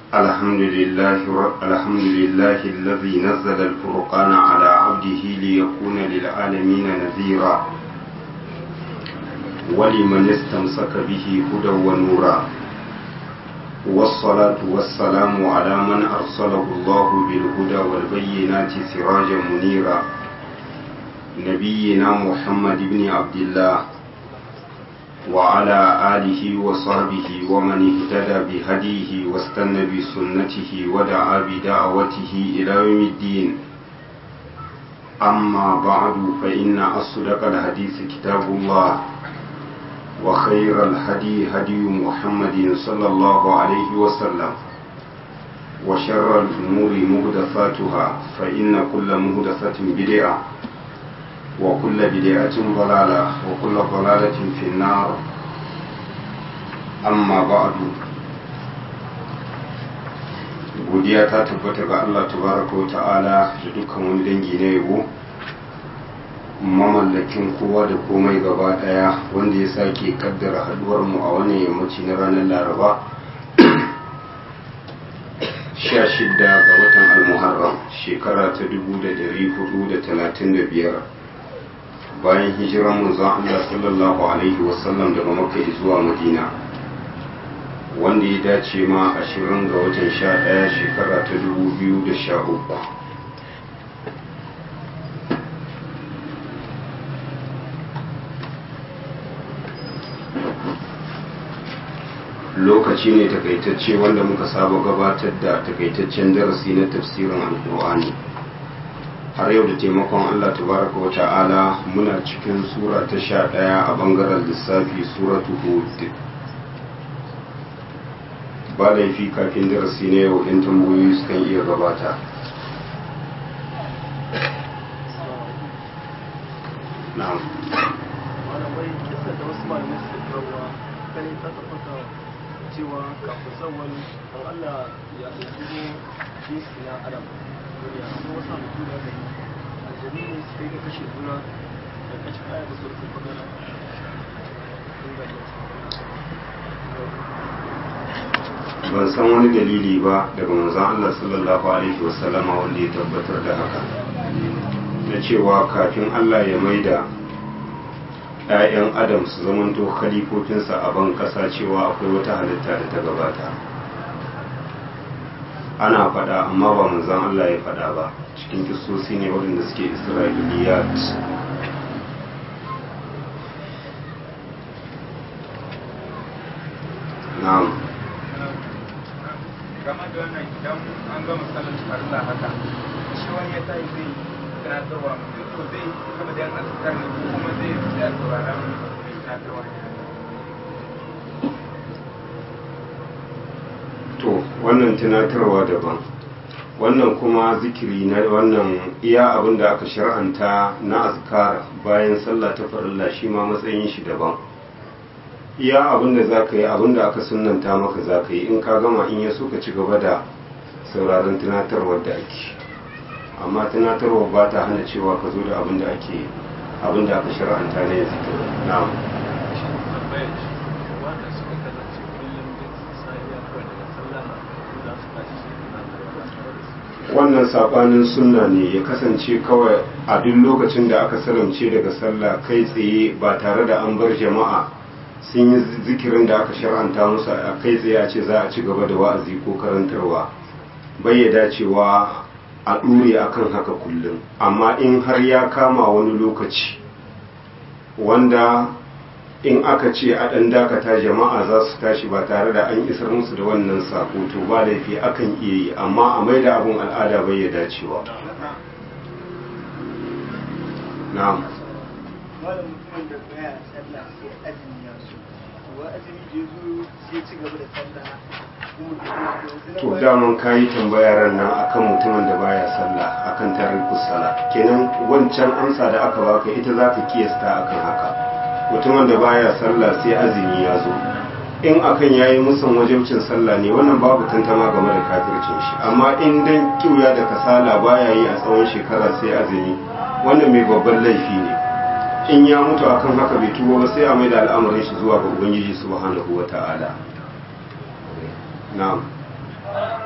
الحمد لله الذي نزل الفرقان على عبده ليكون للعالمين نذيرا ولمن استمسك به هدى ونورا والصلاة والسلام على من أرسله الله بالهدى والبينات سراجا منيرا نبينا محمد بن عبد الله وعلى آله وصحبه ومن اهتدى بهديه واستنى بسنته ودعا بدعوته إلى يوم الدين أما بعد فإن أصدق الحديث كتاب الله وخير الهدي هدي محمد صلى الله عليه وسلم وشر الأمور محدثاتها فإن كل محدثة بدعة وكل بدعة ضلالة وكل ضلالة في النار أما بعد godiya ta tabbata ga Allah tabaraka wa ta'ala da dukkan wani dangi na yabo mamallakin kowa da komai gaba daya wanda ya sake kaddara haduwar mu a wannan yammaci na ranar Laraba 16 ga watan Al-Muharram shekara ta 1435 bayan hijiran manzon Allah sallallahu alaihi wasallam daga Makka zuwa Madina wanda ya dace ma 20 ga watan 11 shekara ta 2013 lokaci ne takaitacce wanda muka saba gabatar da takaitaccen darasi na tafsirin alkur'ani har yau da taimakon Allah tabaraka wa ta'ala muna cikin sura ta 11 a bangaren lissafi suratu hud ba laifi kafin darasi na yau in tambayoyi sukan iya gabata na'am cewa kafin sauwan an Allah ya ɗauki jinsi na adam ya kuma wasu mutu da gani aljani ne su kai ga kashe juna da kashe kaya da su rufe magana ban san wani dalili ba daga manzon Allah sallallahu alaihi wasallama wanda ya tabbatar da haka na cewa kafin Allah ya maida ‘ya'yan adam su zamanto khalifofinsa a ban ƙasa cewa akwai wata halitta da ta gabata ana faɗa amma ba manzon Allah ya faɗa ba cikin kisosi ne waɗanda suke isra'iliyat na'am game da wannan idan an gama sallar farilla haka shi wani ya tayi zai tunatarwa mutum to zai kama da yan azkar ne ko kuma zai tsaya sauraron mai tunatarwa to wannan tunatarwa daban wannan kuma zikiri na wannan iya abin da aka shar'anta na azkar bayan sallah ta farilla shi ma matsayin shi daban iya abin da za ka yi abin da aka sunanta maka za ka yi in ka gama in ya so ka ci gaba da sauraron tunatarwar da ake amma tunatarwar ba ta hana cewa ka zo da abin da ake abin da aka shar'anta na yanzu na'am wannan sabanin sunna ne ya kasance kawai a duk lokacin da aka salamce daga sallah kai tsaye ba tare da an bar jama'a sun yi zikirin da aka shar'anta musu a kai tsaye a ce za a ci gaba da wa'azi ko karantarwa bai ya dacewa a ɗure akan haka kullum amma in har ya kama wani lokaci wanda in aka ce a ɗan dakata jama'a za su tashi ba tare da an isar musu da wannan sako to ba laifi akan iya yi amma a mai da abin al'ada bai ya dacewa na'am malam mutumin da baya sallah sai azumi ya so wa azumi da yazo sai ci gaba da sallah to daman kayi tambayar nan akan mutumin da baya sallah akan tarikus sala kenan wancan amsa da aka baka ita zaka kiyasta akan haka mutumin da baya sallah sai azumi ya zo in akan yayi musan wajibcin sallah ne wannan babu tantama game da kafircin shi amma in dan kiuya da kasala baya yi a tsawon shekara sai azumi wannan mai babban laifi ne in ya mutu akan haka bai tuwo ba sai a mai da al'amarin shi zuwa ga ubangiji subhanahu wata'ala na'am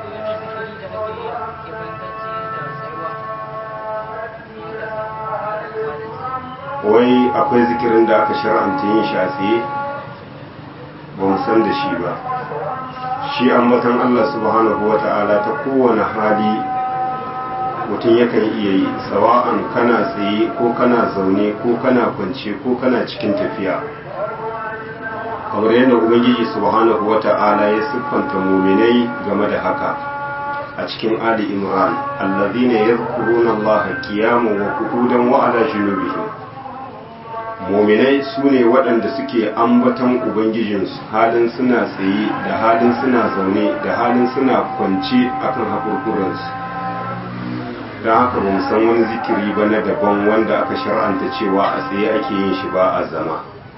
wai akwai zikirin da aka shar'anta yin shi a tsaye ba mu san da shi ba. Shi ambatan Allah subhanahu wa ta'ala ta kowane hali mutum yakan iya yi, sawa'an kana tsaye ko kana zaune ko kana kwance ko kana cikin tafiya, kamar yadda ubangiji subhanahu wa ta'ala ya siffanta muminai game da haka a cikin Ali Imran, allazina yadhkuruna Allah qiyaman wa qu'udan wa ala junubihim. Muminai su ne waɗanda suke ambatan ubangijinsu halin suna tsaye da halin suna zaune da halin suna kwance akan haƙurƙuransu. don haka ba mu san wani zikiri ba na daban wanda aka shar'anta cewa a tsaye ake yin shi ba a zama.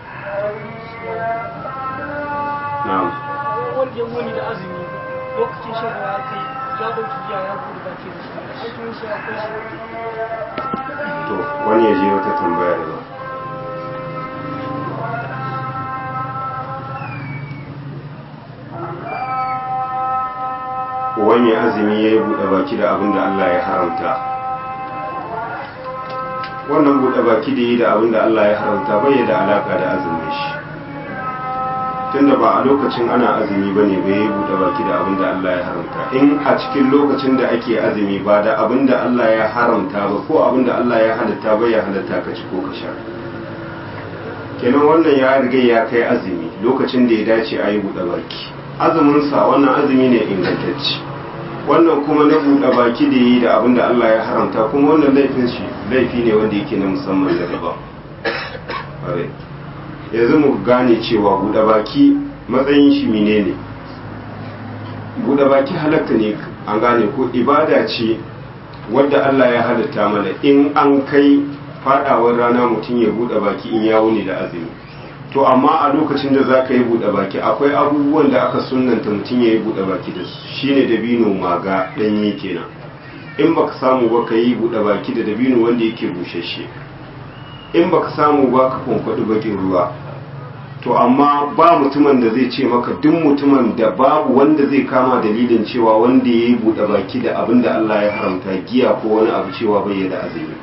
Na'am. Wanda ya wani da azumi lokacin shan ruwa kai ya dauki giya ya gudu ba ke da shi aikin shi akwai shi. To wani ya je wata tambaya da ba. Wani azumi ya yi buɗe baki da abin da Allah ya haramta. Wannan buɗe baki da yi da abin da Allah ya haramta bai da alaƙa da azumin shi. Tunda ba a lokacin ana azumi ba ne bai yi buɗe baki da abin da Allah ya haramta. In a cikin lokacin da ake azumi ba da abin da Allah ya haramta ba ko abin da Allah ya halatta bai ya halatta ka ci ko ka sha. Kenan wannan ya riga ya kai azumi lokacin da ya dace a yi buɗe baki. Azuminsa wannan azumi ne ingantacce. Wannan kuma na buɗe baki da yi da abin da Allah ya haramta kuma wannan laifin shi laifi ne wanda yake na musamman da daban. Yanzu mu gane cewa buɗe baki matsayin shi menene? Buɗe baki halatta ne, an gane ko ibada ce wadda Allah ya halatta mana in an kai fadawar rana mutum ya buɗe baki in ya wuni da azumi. To amma a lokacin da za ka yi buɗe baki akwai abubuwan da aka sunanta mutum ya yi buɗe baki da su shine dabino maga ɗanye kenan. In baka samu ba ka yi buɗe baki da dabino wanda yake bushashe. In baka samu ba ka kwankwaɗi bakin ruwa. To amma ba mutumin da zai ce maka duk mutumin da babu wanda zai kama dalilin cewa wanda ya yi buɗe baki da abin da Allah ya haramta giya ko wani abu cewa bai da azumi.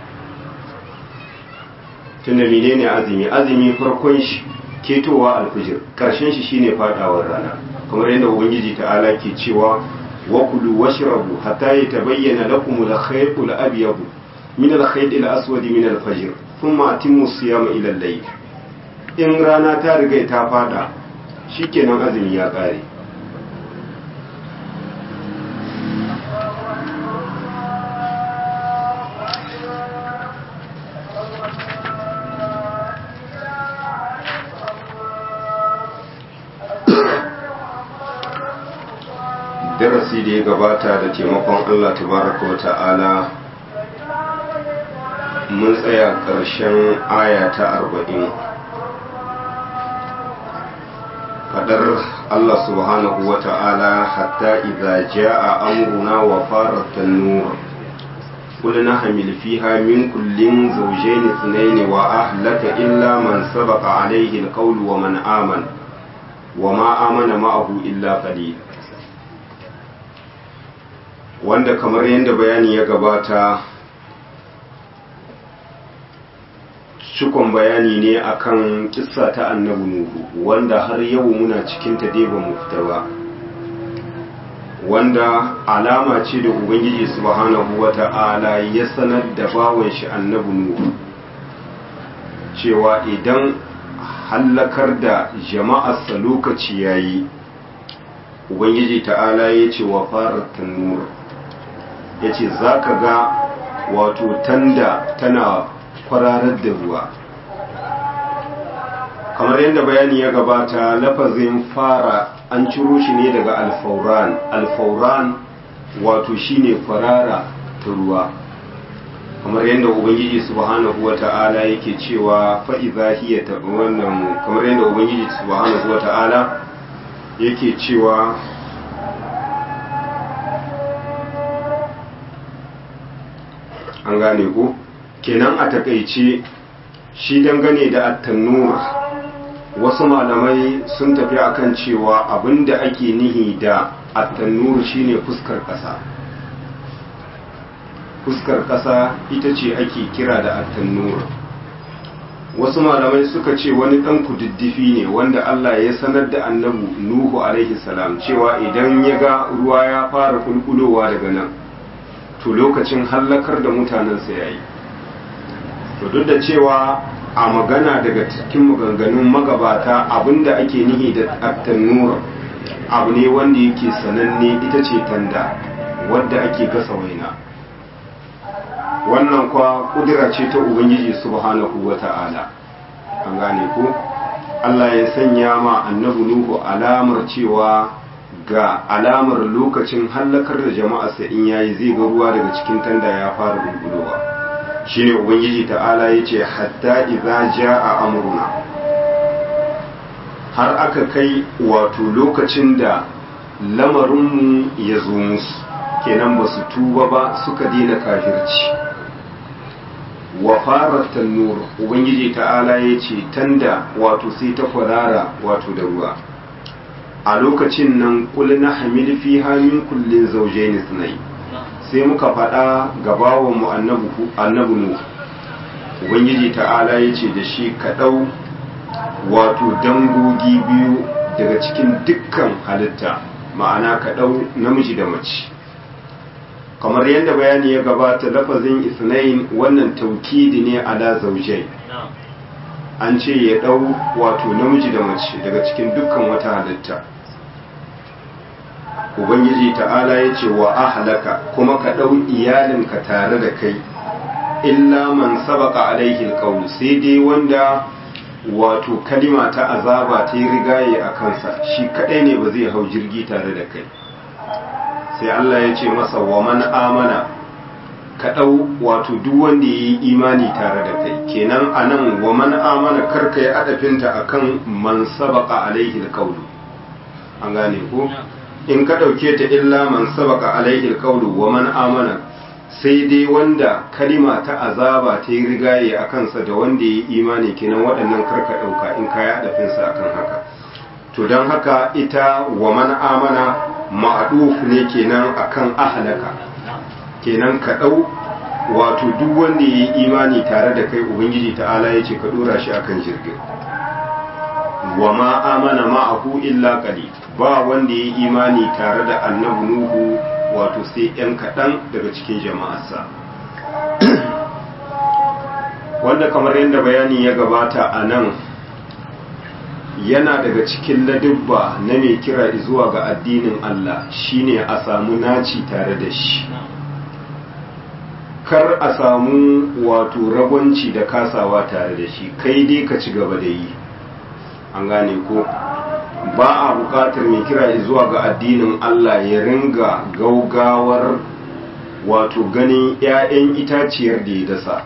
Tunda menene azumi? Azumi farkon shi ketowa alfijir, karshen shi shine fadawar rana. Kamar yadda Ubangiji ta'ala ke cewa wa kulu washrabu hatta yatabayyana lakum al-khayt al-abyad min al-khayt al-aswad min al-fajr thumma atimmu siyama ila al-layl. In rana ta riga ta fada shikenan azumi ya kare. Darasi da ya gabata da taimakon Allah tabaraka wa ta'ala mun tsaya ƙarshen aya ta 40 fadar Allah subhanahu wa ta'ala hatta idza jaa amruna wa farat an-nur qulna hamil fiha min kullin zawjayn ithnayn wa ahlaka illa man sabaqa alayhi al-qawlu wa man amana wa ma amana ma'ahu illa qalil. Wanda kamar yadda bayani ya gabata cikon bayani ne akan kissa ta annabi Nuhu wanda har yau muna cikin ta dai ba mu fita ba, wanda alama ce da Ubangiji subhanahu wata'ala ya sanar da bawan shi annabi Nuhu cewa idan hallakar da jama'arsa lokaci yayi Ubangiji ta'ala ya ce wa farat tanur, ya ce za ka ga wato tanda tana kwararar da ruwa. Kamar yadda bayani ya gabata lafazin fara an ciro shi ne daga alfauran. Alfauran wato shine kwarara ta ruwa, kamar yadda Ubangiji subhanahu wa ta'ala yake cewa fa'iza hiya ta wannan, kamar yadda Ubangiji subhanahu wa ta'ala yake cewa an gane ko kenan a takaice shi dangane da at-tannur wasu malamai sun tafi akan cewa abinda ake nihi da at-tannur shine fuskar kasa. Fuskar kasa ita ce ake kira da at-tannur. wasu malamai suka ce wani ɗan kududdufi ne wanda Allah ya sanar da annabi Nuhu alaihi salam cewa idan ya ga ruwa ya fara kulkulowa daga nan to lokacin hallakar da mutanensa ya yi. To duk da cewa a magana daga cikin maganganun magabata abinda ake nihi da at-tannur abu ne wanda yake sananne, ita ce tanda wadda ake gasa waina. Wannan kwa kudura ce ta Ubangiji subhanahu wata'ala, an gane ko Allah ya sanya ma annabi Nuhu alamar cewa ga alamar lokacin hallakar da jama'arsa in yayi zai ga ruwa daga cikin tanda ya fara bulbulowa. Shine Ubangiji ta'ala yace hatta idza jaa amruna, har aka kai wato lokacin da lamarinmu ya zo musu, kenan ba su tuba ba suka daina kafirci. Wa farar tannur, Ubangiji ta'ala ya ce tanda wato sai ta kwarara wato da ruwa. A lokacin nan kul na hamil fi hamin kullin zaujaini sunai, sai muka faɗa ga bawanmu annabi Nuhu. Ubangiji ta'ala ya ce da shi ka ɗau wato dangogi biyu daga cikin dukkan halitta, ma'ana ka ɗau namiji da mace. Kamar yadda bayani ya gabata, lafazin isnain wannan taukidi ne ala zaujai, an ce ya ɗau wato namiji da mace daga cikin dukkan wata halitta. Ubangiji ta'ala ya ce wa ahlaka, kuma ka ɗau iyalinka tare da kai, illa man sabaka alaihi alqawl, sai dai wanda wato kalima ta azaba ta yi rigaye a kansa, shi kadai ne ba zai hau jirgi tare da kai. Sai Allah ya ce masa wa man amana, ka ɗau wato duk wanda ya yi imani tare da kai. Kenan a nan wa man amana karka yi adafinta a kan man sabaka alaihi alqawlu, an gane ko? In ka ɗauke ta illa man sabaka alaihi alqawlu wa man amana, sai dai wanda kalima ta azaba ta yi rigaye a kansa da wanda ya yi imani, kenan waɗannan karka ɗauka in ka yi adafinsa akan haka. To don haka ita wa man amana ma'aduf ne kenan akan ahlaka, kenan ka ɗau wato duk wanda ya yi imani tare da kai. Ubangiji ta'ala ya ce ka ɗora shi akan jirgin. Wa ma amana ma'ahu illa qalil, ba wanda ya yi imani tare da annabi Nuhu wato sai ‘yan kaɗan daga cikin jama'arsa. Wanda kamar yadda bayani ya gabata a nan, yana daga cikin ladubba na mai kira zuwa ga addinin Allah shine a samu naci tare da shi, kar a samu wato ragwanci da kasawa tare da shi, kai dai ka ci gaba da yi, an gane ko? Ba a bukatar mai kira zuwa ga addinin Allah ya ringa gaugawar wato ganin 'ya'yan itaciyar da ya dasa,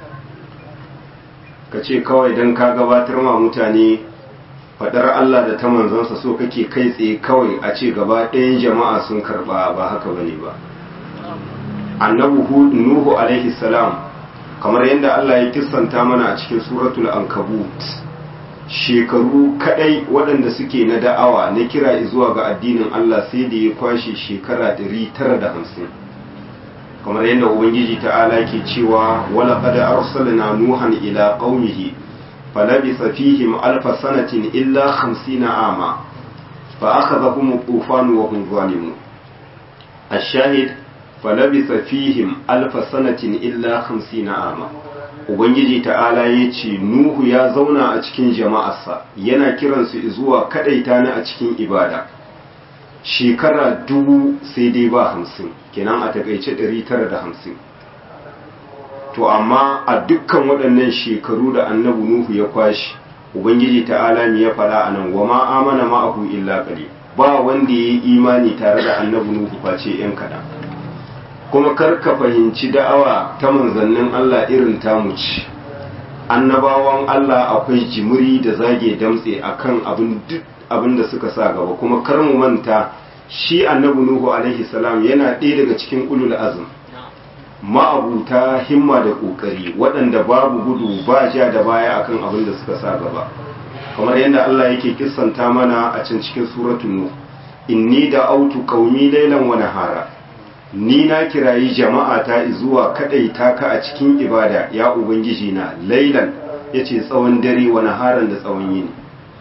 ka ce kawai don ka gabatar ma mutane fadar Allah da ta manzansa so kake kai tsaye kawai a ce gaba ɗayan jama'a sun karɓa, ba haka bane ba. Annabi Nuhu alaihi salam, kamar yadda Allah ya kissanta mana a cikin suratul ankabut, shekaru kadai waɗanda suke na da'awa na kira zuwa ga addinin Allah sai da ya kwashe shekara 950, kamar yadda Ubangiji ta'ala ke cewa wala qad arsalna nuhan ila qaumihi فلبث فيهم 1000 سنة إلا 50 عاما فأخذهم الطوفان وهم ظالمون. الشاهد فلبث فيهم 1000 سنة إلا 50 عاما. Ubangiji ta'ala ya ce Nuhu ya zauna a cikin jama'arsa yana kiransu zuwa kadaita ni a cikin ibada, shekara 1000 sai dai ba 50, kenan a takaice 950. To amma a dukkan waɗannan shekaru da annabi Nuhu ya kwashi, Ubangiji ta'ala ne ya faɗa a nan wa ma amana ma'ahu illa qalil, ba wanda ya yi imani tare da annabi Nuhu face ‘yan kaɗan. Kuma kar ka fahimci da'awa ta manzannin Allah irin tamu ce, annabawan Allah akwai jimiri da zage damtse akan abin da suka sa gaba. Kuma kar mu manta shi annabi Nuhu alaihi salam yana ɗaya daga cikin ulul azm, ma'abuta himma da ƙoƙari, waɗanda babu gudu ba ja da baya akan abin da suka sa gaba, kamar yadda Allah yake kissanta mana a can cikin suratul Nuh, inni da'awtu qaumi laylan wa nahara, ni na kirayi jama'a ta zuwa kadaita ka a cikin ibada ya ubangiji na laylan yace tsawon dare wa naharan da tsawon yini.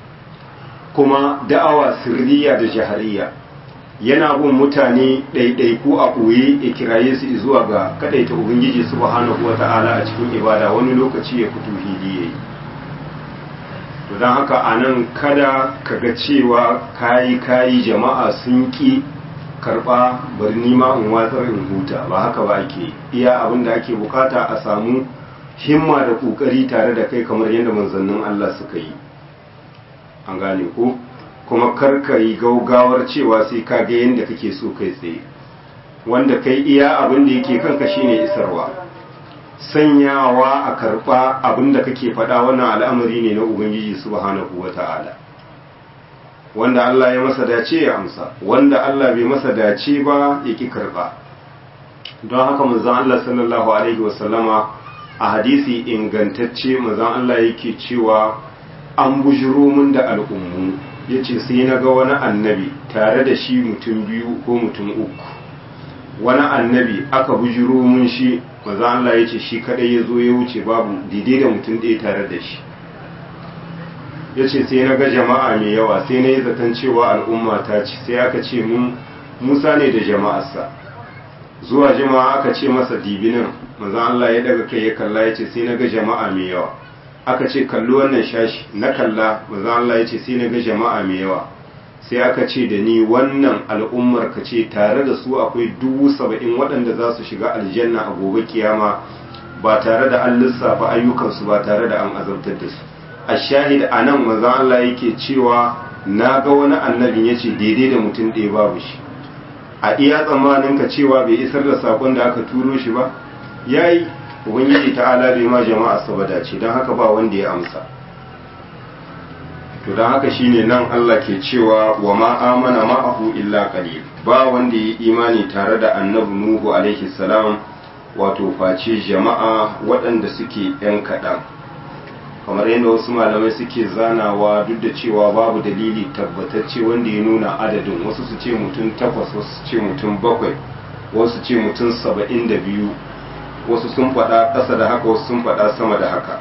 Kuma da'awa sirriya da jahariya yana bin mutane ɗaiɗaiku a ɓoye ya kiraye su zuwa ga kaɗaita ubangiji subhanahu wata'ala a cikin ibada, wani lokaci ya fito hili yayi. to don haka anan kada kaga cewa kayi jama'a sun ki karɓa bari nima in watsar in huta, ba haka ba ake. iya abin da ake bukata a samu himma da ƙoƙari tare da kai kamar yadda manzannin Allah suka yi, an gane ko. kuma karka yi gaugawar cewa sai ka ga yadda kake so kai tsaye, wanda kai iya abin da yake kanka shine isarwa. Sanyawa a karɓa abin da kake faɗa wannan al'amari ne na Ubangiji subhanahu wata'ala, wanda Allah ya masa dace ya amsa, wanda Allah bai masa dace ba ya ki karɓa. don haka manzon Allah sallallahu alaihi wasallama a hadisi ingantacce manzon Allah yake cewa an bujiro mun da al'ummu, yace sai na ga wani annabi tare da shi mutum biyu ko mutum uku. Wani annabi aka bujiro mun shi, manzon Allah yace shi kadai ya zo ya wuce babu daidai da mutum ɗaya tare da shi. Yace sai na ga jama'a mai yawa, sai na yi zaton cewa al'umma ta ci, sai aka ce mun Musa ne da jama'arsa. Zuwa jama'a aka ce masa dibinin, manzon Allah ya daga kai ya kalla, yace sai na ga jama'a mai yawa. Aka ce kalli wannan shashi, na kalla, manzon Allah yace sai na ga jama'a mai yawa. Sai aka ce da ni wannan al'ummar ka ce tare da su akwai 70,000 waɗanda za su shiga aljanna a gobe kiyama ba tare da an lissafa ayyukansu, ba tare da an azabtar da su. A shahid a nan manzon Allah yake cewa na ga wani annabin yace daidai da mutum ɗaya babu shi. A iya tsammanin ka cewa bai isar da sakon da aka turo shi ba, yayi. Ubangiji ta'ala bai ma jama'a sabada ce, don haka ba wanda ya amsa. To don haka shine nan Allah ke cewa wa ma amana ma'ahu illa qalil, ba wanda ya imani tare da annabi Nuhu alaihi salam, wato face jama'a waɗanda suke ‘yan kaɗan. Kamar yadda wasu malamai suke zanawa, duk da cewa babu dalili tabbatacce wanda ya nuna adadin, wasu su ce mutum 8, wasu su ce mutum 7, wasu ce mutum 72, wasu sun faɗa ƙasa da haka, wasu sun faɗa sama da haka.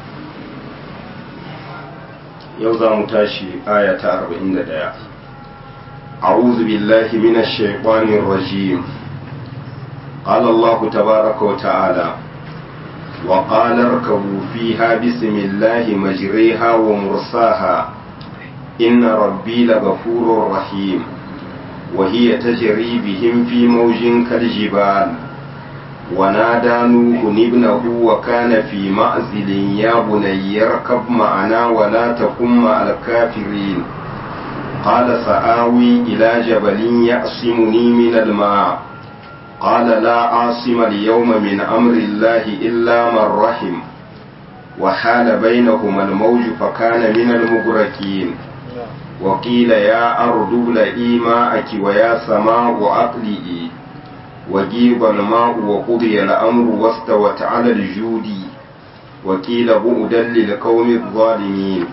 yau za mu tashi aya ta 41. a'udhu billahi minash shaitanir rajim. qala Allah tabaaraka wa ta'ala wa qala irkabu fiha bismillahi majriha wa mursaha inna rabbi laghafurur rahim wa hiya tajri bihim fi mawjin kaljibal ونادى نوح ابنه وكان في معزل يا بني اركب معنا ولا تكن مع الكافرين قال سآوي إلى جبل يعصمني من الماء قال لا عاصم اليوم من أمر الله إلا من رحم وحال بينهما الموج فكان من المغرقين وقيل يا أرض ابلعي ماءك ويا سماء أقلئي وجيب الماء وقضي الأمر واستوت على الجود وقيل بعدا للقوم الظالمين.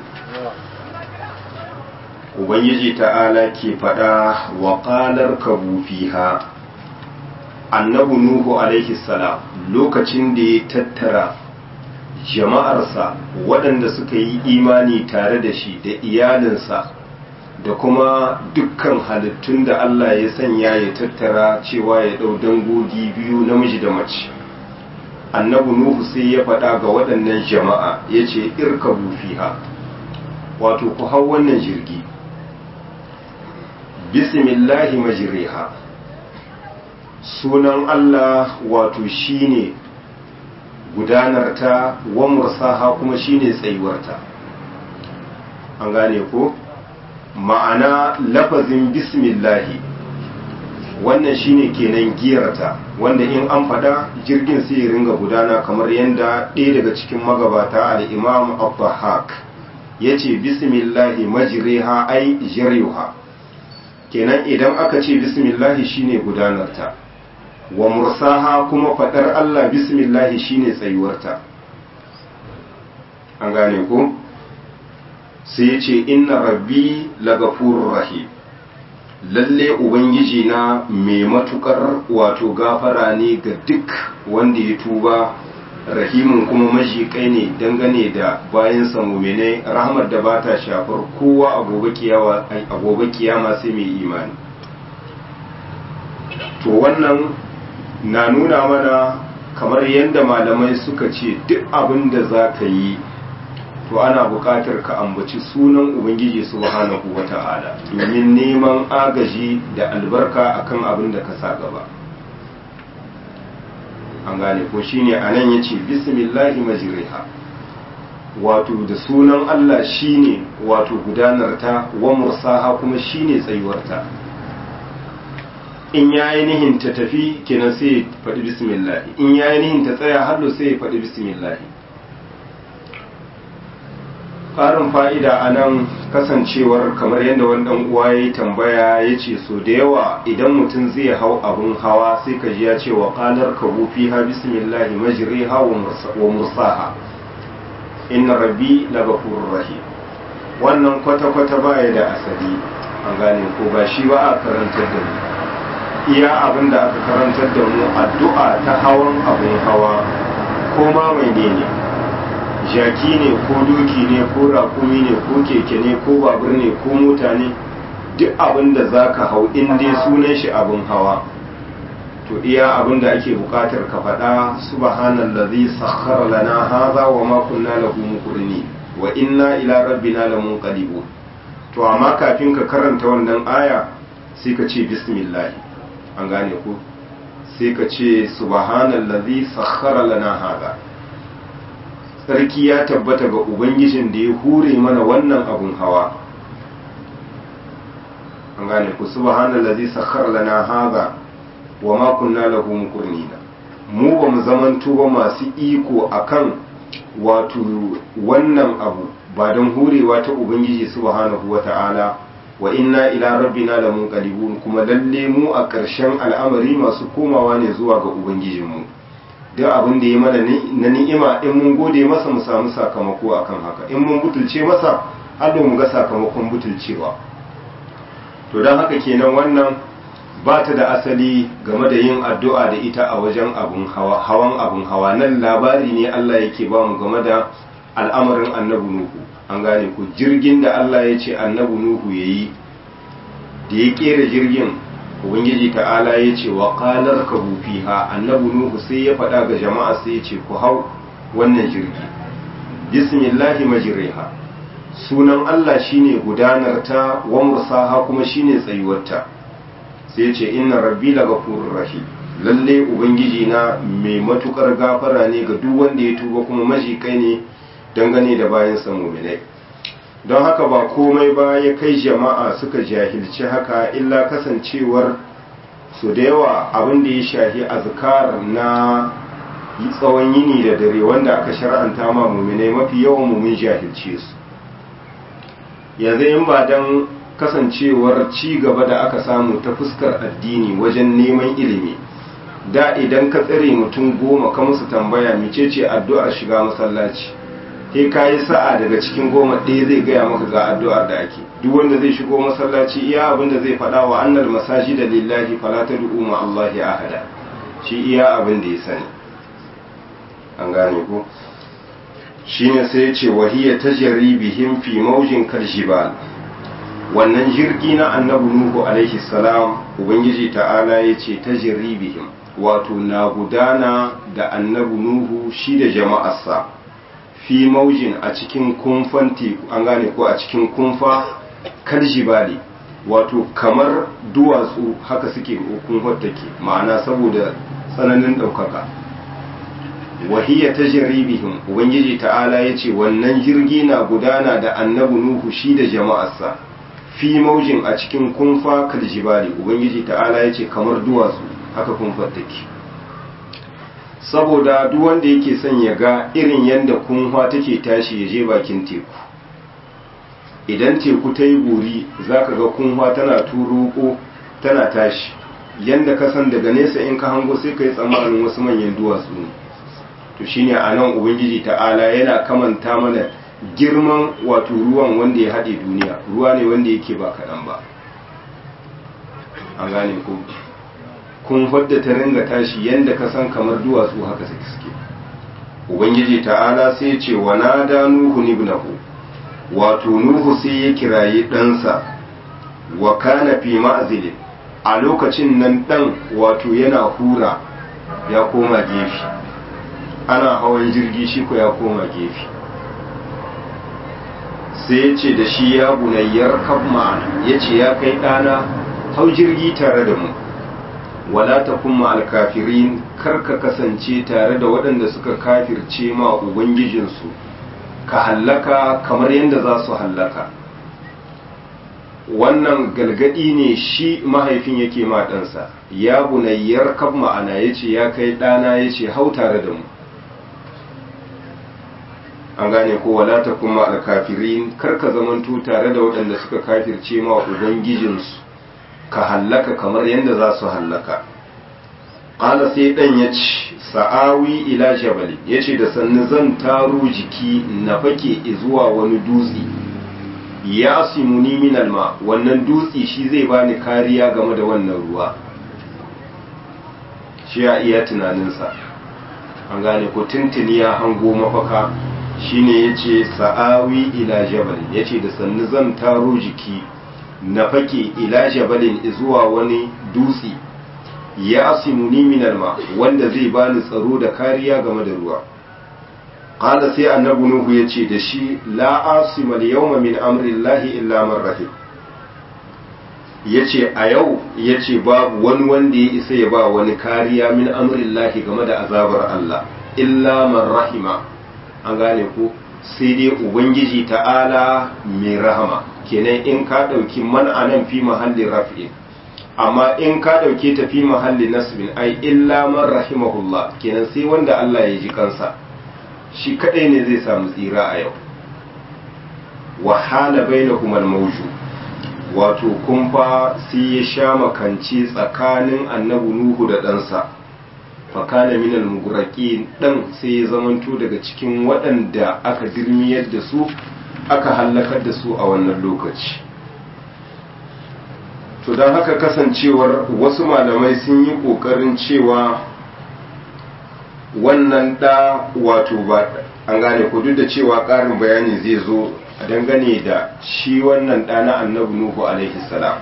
Ubangiji ta'ala ke faɗa wa ƙalar kabu fiha. Annabi Nuhu alaihi salam lokacin da ya tattara jama'arsa waɗanda suka yi imani tare da shi da iyalinsa da kuma dukkan halittun da Allah ya sanya ya tattara cewa ya ɗau dangogi biyu namiji da mace. Annabi Nuhu sai ya faɗa ga waɗannan jama'a ya ce irkabu fiha, wato ku hau wannan jirgi, bismillahi majriha, sunan Allah wato shine gudanarta, wa mursaha kuma shine tsayuwarta. An gane ko? Ma'ana lafazin bismillahi wannan shine kenan giyarta, wanda in an fada jirgin sai ya ringa gudana, kamar yadda ɗaya daga cikin magabata al-Imam Abdahak yace bismillahi majriha ai jariha, kenan idan aka ce bismillahi shine gudanarta, wa mursaha kuma fadar Allah bismillahi shine tsayuwarta. An gane ko? Sai ce inna rabbi lagafurur rahim, lalle ubangiji na mai matukar wato gafara ne ga duk wanda ya tuba rahimun kuma majiƙai ne dangane da bayansa muminai, rahmar da ba ta shafar kowa a gobe kiyama sai mai imani. To wannan na nuna mana kamar yadda malamai suka ce duk abin da za ka yi to ana buƙatar ka ambaci sunan ubangiji subhanahu wata'ala domin neman agaji da albarka akan abin da ka sa gaba. An gane ko shine anan yace bismillahi majriha, wato da sunan Allah shine wato gudanarta, wa mursaha kuma shine tsayuwarta. In yayi nihin ta tafi kenan sai ya faɗi bismillah, in yayi nihin ta tsaya hallo sai ya faɗi bismillah. Ƙarin fa'ida a nan kasancewar kamar yadda wani ɗan uwa ya yi tambaya ya ce so da yawa idan mutum zai hau abin hawa sai ka ji ya ce wa ƙalar ka bufi ha bismillahi majriha wa mursaha inna rabbi la ghafurur rahim. Wannan kwata-kwata baya da asali, an gane ko ba shi ba a karantar da mu. Iya abin da aka karantar da mu addu'a ta hawan abin hawa ko ma mai ne, jaki ne ko doki ne ko rakumi ne ko keke ne ko babur ne ko mota ne, duk abin da za ka hau in dai sunan shi abin hawa to iya abin da ake bukatar ka faɗa subhanallazi sakhkhara lana hadha wa ma kunna lahu muqrinin wa inna ila rabbina lamunqalibun. To amma kafin ka karanta wannan aya sai ka ce bismillah, an gane ko, sai ka ce subhanallazi sakhkhara lana hadha, sarki ya tabbata ga ubangijin da ya hure mana wannan abun hawa. An gane ku subhanallazi sakhkhara lana hadha wa ma kunna lahu muqrinin. Mu ba mu zamanto ba masu iko akan wato wannan abu ba don hurewa ta ubangiji subhanahu wata'ala, wa inna ila rabbina lamunqalibun, kuma lalle mu a ƙarshen al'amari masu komawa ne zuwa ga ubangijinmu. duk abin da ya mana na ni'ima in mun gode masa mu samu sakamako akan haka, in mun butulce masa Allah mu ga sakamakon butulcewa. To don haka kenan wannan ba ta da asali game da yin addu'a da ita a wajen hawan abun hawa. Nan labari ne Allah yake ba mu game da al'amarin annabi Nuhu. An gane ku, jirgin da Allah ya ce annabi Nuhu ya yi, da ya kera jirgin ubangiji ta'ala ya ce wa qalar ka fiha, annabi Nuhu sai ya faɗa ga jama'a sai ya ce ku hau wannan jirgi, bismillahi majriha, sunan Allah shine gudanarta, wa mursaha kuma shine tsayuwarta. Sai ya ce inna rabbi laghafurur rahim, lalle ubangiji na mai matukar gafara ne ga duk wanda ya tuba kuma majikai ne dangane da bayansa mu'minai. Don haka ba komai ba ya kai jama'a suka jahilci haka, illa kasancewar su da yawa abin da ya shahi azkar na tsawon yini da dare wanda aka shar'anta ma mu'minai mafi yawan mu'min jahilce su. Yanzu in ba dan kasancewar ci gaba da aka samu ta fuskar addini wajen neman ilimi, da idan ka tsare mutum 10 ka musu tambaya mecece addu'ar shiga masallaci, sai ka yi sa'a daga cikin 10 ɗaya zai gaya maka ga addu'ar da ake. Duk wanda zai shigo masallaci iya abin da zai faɗa wa annal masajida lillahi fala tad'u ma Allahi ahada, shi iya abin da ya sani. An gane ko? Shine sai ya ce wahiya tajri bihim fi mawjin kaljibal. Wannan jirgi na annabi Nuhu alaihi salam, ubangiji ta'ala ya ce tajri bihim, wato na gudana da annabi Nuhu shi da jama'arsa fi maujin a cikin kumfan teku. An gane ko, a cikin kumfa kaljibali, wato kamar duwatsu haka suke kumfar take, ma'ana saboda tsananin ɗaukaka. Wahiyya ta jaribihim, ubangiji ta'ala ya ce wannan jirgi na gudana da annabi Nuhu shi da jama'arsa fi maujin a cikin kumfa kaljibali, ubangiji ta'ala ya ce kamar duwatsu haka kumfar take. Saboda duk wanda yake son ya ga irin yadda kunfa take tashi ya je bakin teku. Idan teku ta yi buri za ka ga kunfa tana turuko tana tashi, yadda ka san daga nesa in ka hango sai ka yi tsammanin wasu manyan duwatsu ne. To shine a nan ubangiji ta'ala yana kamanta mana girman wato ruwan wanda ya haɗe duniya, ruwa ne wanda yake ba kaɗan ba. An gane ko, kun fadda ta ringa tashi yadda ka san kamar duwatsu haka suke. ubangiji ta'ala sai ce wa nada nuhu ibnahu, wato nuhu sai ya kirayi ɗansa, wa kana fi ma'zilin, a lokacin nan ɗan wato yana hura ya koma gefe, ana hawan jirgi shi ko ya koma gefe. sai ya ce da shi ya bunayyar kab ma'ana, ya ce ya kai ɗana hau jirgi tare da mu, wala ta kuma alkafirin, karka kasance tare da waɗanda suka kafirce ma ubangijinsu ka hallaka kamar yadda za su hallaka. wannan galgadi ne shi mahaifin yake ma ɗansa, ya bunayyar kab ma'ana, ya ce ya kai ɗana, ya ce hau tare da mu. an gane ko wala ta kuma alkafirin, karka zamanto tare da waɗanda suka kafirce ma ubangijinsu ka hallaka kamar yadda za su hallaka. ƙala sai ɗan ya ce sa'awi ila jabali, ya ce da sannu zan taro jiki na fake zuwa wani dutse, ya asimuni min alma, wannan dutse shi zai bani kariya game da wannan ruwa. shi ya iya tunaninsa, an gane ko tuntuni ya hango mafaka, shine ya ce sa'awi ila jabali, ya ce da sannu zan taro jiki na fake ila jabalin zuwa wani dutse, ya asimuni min alma, wanda zai bani tsaro da kariya game da ruwa. qala sai annabi nuhu ya ce da shi la asima al-yawma min amri llahi illa man rahim, yace a yau yace babu wani wanda ya isa ya ba wani kariya min amri llahi game da azabar Allah illa man rahima, an gane ko sai dai ubangiji ta'ala mai rahama. kenan in ka dauki man anan fi mahalli raf'i, amma in ka dauke ta fi mahalli nasbin ai illa man rahimahullah, kenan sai wanda Allah ya ji kansa shi kadai ne zai samu tsira a yau. wahala bainahum al-mawju, wato kumfa sai ya sha makanci tsakanin annabi nuhu da ɗansa, fakana min al-mughraqin, dan sai ya zamanto daga cikin waɗanda aka dirmiyar da su aka hallakar da su a wannan lokaci. to don haka kasancewar wasu malamai sun yi ƙoƙarin cewa wannan ɗa wato ba, an gane ku, duk da cewa ƙarin bayani zai zo dangane da shi wannan ɗa na annabi nuhu alaihi salam.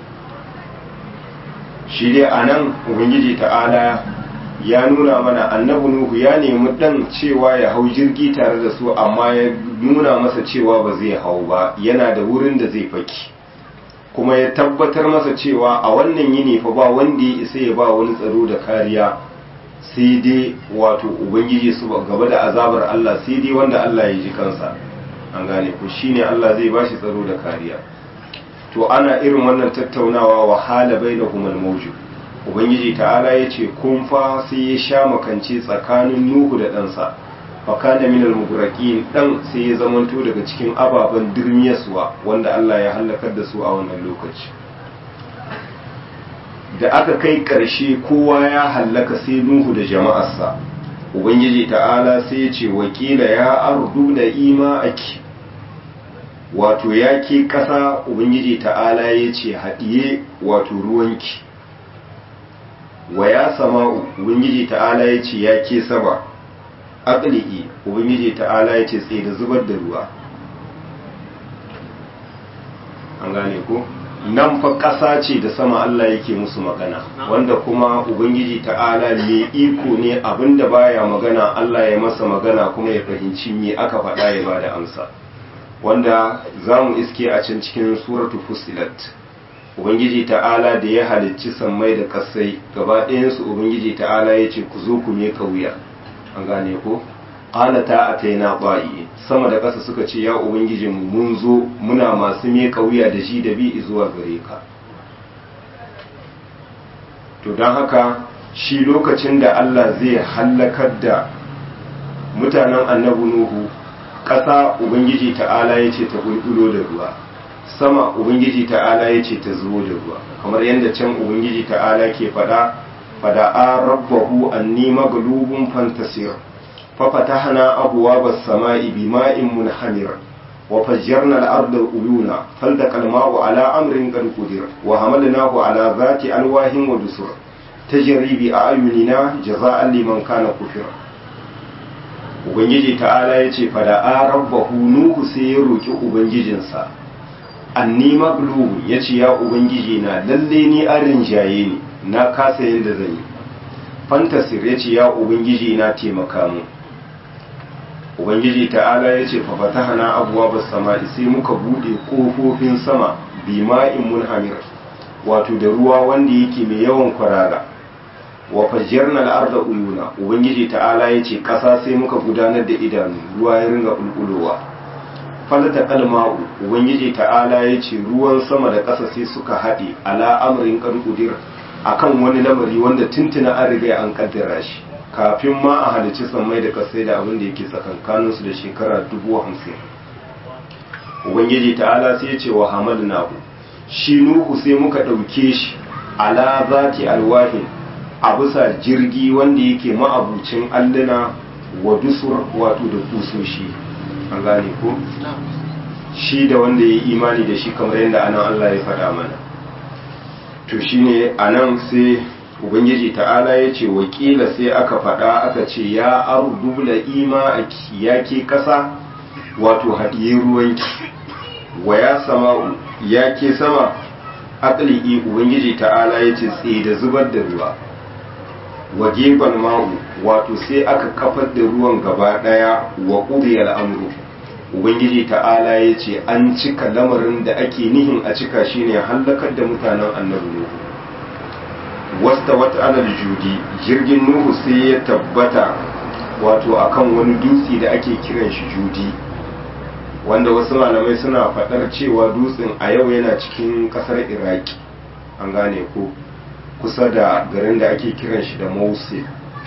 shi dai a nan ubangiji ta'ala ya nuna mana annabi nuhu ya nemi ɗan cewa ya hau jirgi tare da su, amma ya nuna masa cewa ba zai hau ba, yana da wurin da zai faki, kuma ya tabbatar masa cewa a wannan yini fa ba wanda ya isa ya ba wani tsaro da kariya sai dai wato ubangiji su gaba da azabar Allah, sai dai wanda Allah ya ji kansa, an gane ku, shine Allah zai bashi tsaro da kariya. to ana irin wannan tattaunawa wa hala bainahum al-mawjud, ubangiji ta'ala ya ce kun fa sai ya sha makance tsakanin nuhu da ɗansa, fakana min al-mughraqin, dan sai ya zamanto daga cikin ababen dirmiyaswa wanda Allah ya halakar da su a wannan lokaci. da aka kai ƙarshe kowa ya hallaka sai nuhu da jama'arsa, ubangiji ta'ala sai ya ce wakila ya ardu da ima'aki, wato ya ke ƙasa, ubangiji ta'ala ya ce haɗiye wato ruwanki, wa ya sama'u, ubangiji ta'ala ya ce ya ke sama, aqli'i, ubangiji ta'ala ya ce tsaye da zubar da ruwa. an gane ko nan fa ƙasa ce da sama Allah yake musu magana, wanda kuma ubangiji ta'ala mai iko ne, abinda baya magana Allah ya masa magana kuma ya fahimci me aka faɗa ya bada amsa, wanda za mu iske a can cikin suratu fusilat. ubangiji ta'ala da ya halicci sammai da ƙasai gaba ɗayansu, ubangiji ta'ala ya ce ku zo ku miƙa wuya, an gane ko qalata ataina ba'i, sama da ƙasa suka ce ya ubangijin mun zo muna masu miƙa wuya da shi da bi zuwa gare ka. to don haka shi lokacin da Allah zai hallakar da mutanen annabi nuhu, ƙasa ubangiji ta'ala ya ce ta bulbulo da ruwa, sama ubangiji ta'ala ya ce ta zubo da ruwa, kamar yadda can ubangiji ta'ala ke fada'a rabbahu anni maglubun fantasir ففتحنا أبواب السماء بماء منهمر وفجرنا الأرض عيونا فالتقى الماء على أمر قد قدر وحملناه على ذات ألواح ودسر تجري بأعيننا جزاء لمن كان كفر. ubangiji ta'ala ya ce fada'a rabbahu nuhu sai ya roki ubangijinsa anni maglubu ya ce ya ubangiji na lalle ni arin jaye ne na kasa yadda zan yi fantasir ya ce ya ubangiji na taimaka mu ubangiji ta'ala ya ce fafatahana abwaabas sama'i sai muka bude kofofin sama bima'in munhamir wato da ruwa wanda yake mai yawan kwarara wa fajjarna al-arda uyuna ubangiji ta'ala ya ce kasa sai muka gudanar da idanu ruwa ya ringa bulbulowa falata kalma'u ubangiji ta'ala ya ce ruwan sama da ƙasa sai suka haɗe ala amrin qadqudir akan wani lamari wanda tuntuna an riga an kaddara shi kafin ma a halicci sammai da kasai da abin da yake tsakankanin su da shekara 50,000 ubangiji ta'ala sai ya ce wa hamalnahu shi nuhu sai muka ɗauke shi ala zati alwahin a bisa jirgi wanda yake ma'abucin alluna wa dusur wato da kusoshi an gane ko shi da wanda ya yi imani da shi kamar yadda anan Allah ya faɗa mana to shine anan sai ubangiji ta'ala ya ce wakila sai aka faɗa aka ce ya ardu la ima ya ke ƙasa wato haɗiye ruwanki wa ya sama'u ya ke sama aqli'i ubangiji ta'ala ya ce tsaye da zubar da ruwa wa gefen ma'u wato sai aka kafar da ruwan gaba ɗaya wa ƙudiyar amru ubangiji ta'ala ya ce an cika lamarin da ake nihin a cika shine hallakar da mutanen annabi nuhu wasta wata alal judi jirgin nuhu sai ya tabbata wato akan wani dutse da ake kiran shi judi wanda wasu malamai suna faɗar cewa dutsen a yau yana cikin ƙasar iraki an gane ko kusa da garin da ake kiran shi da Mosul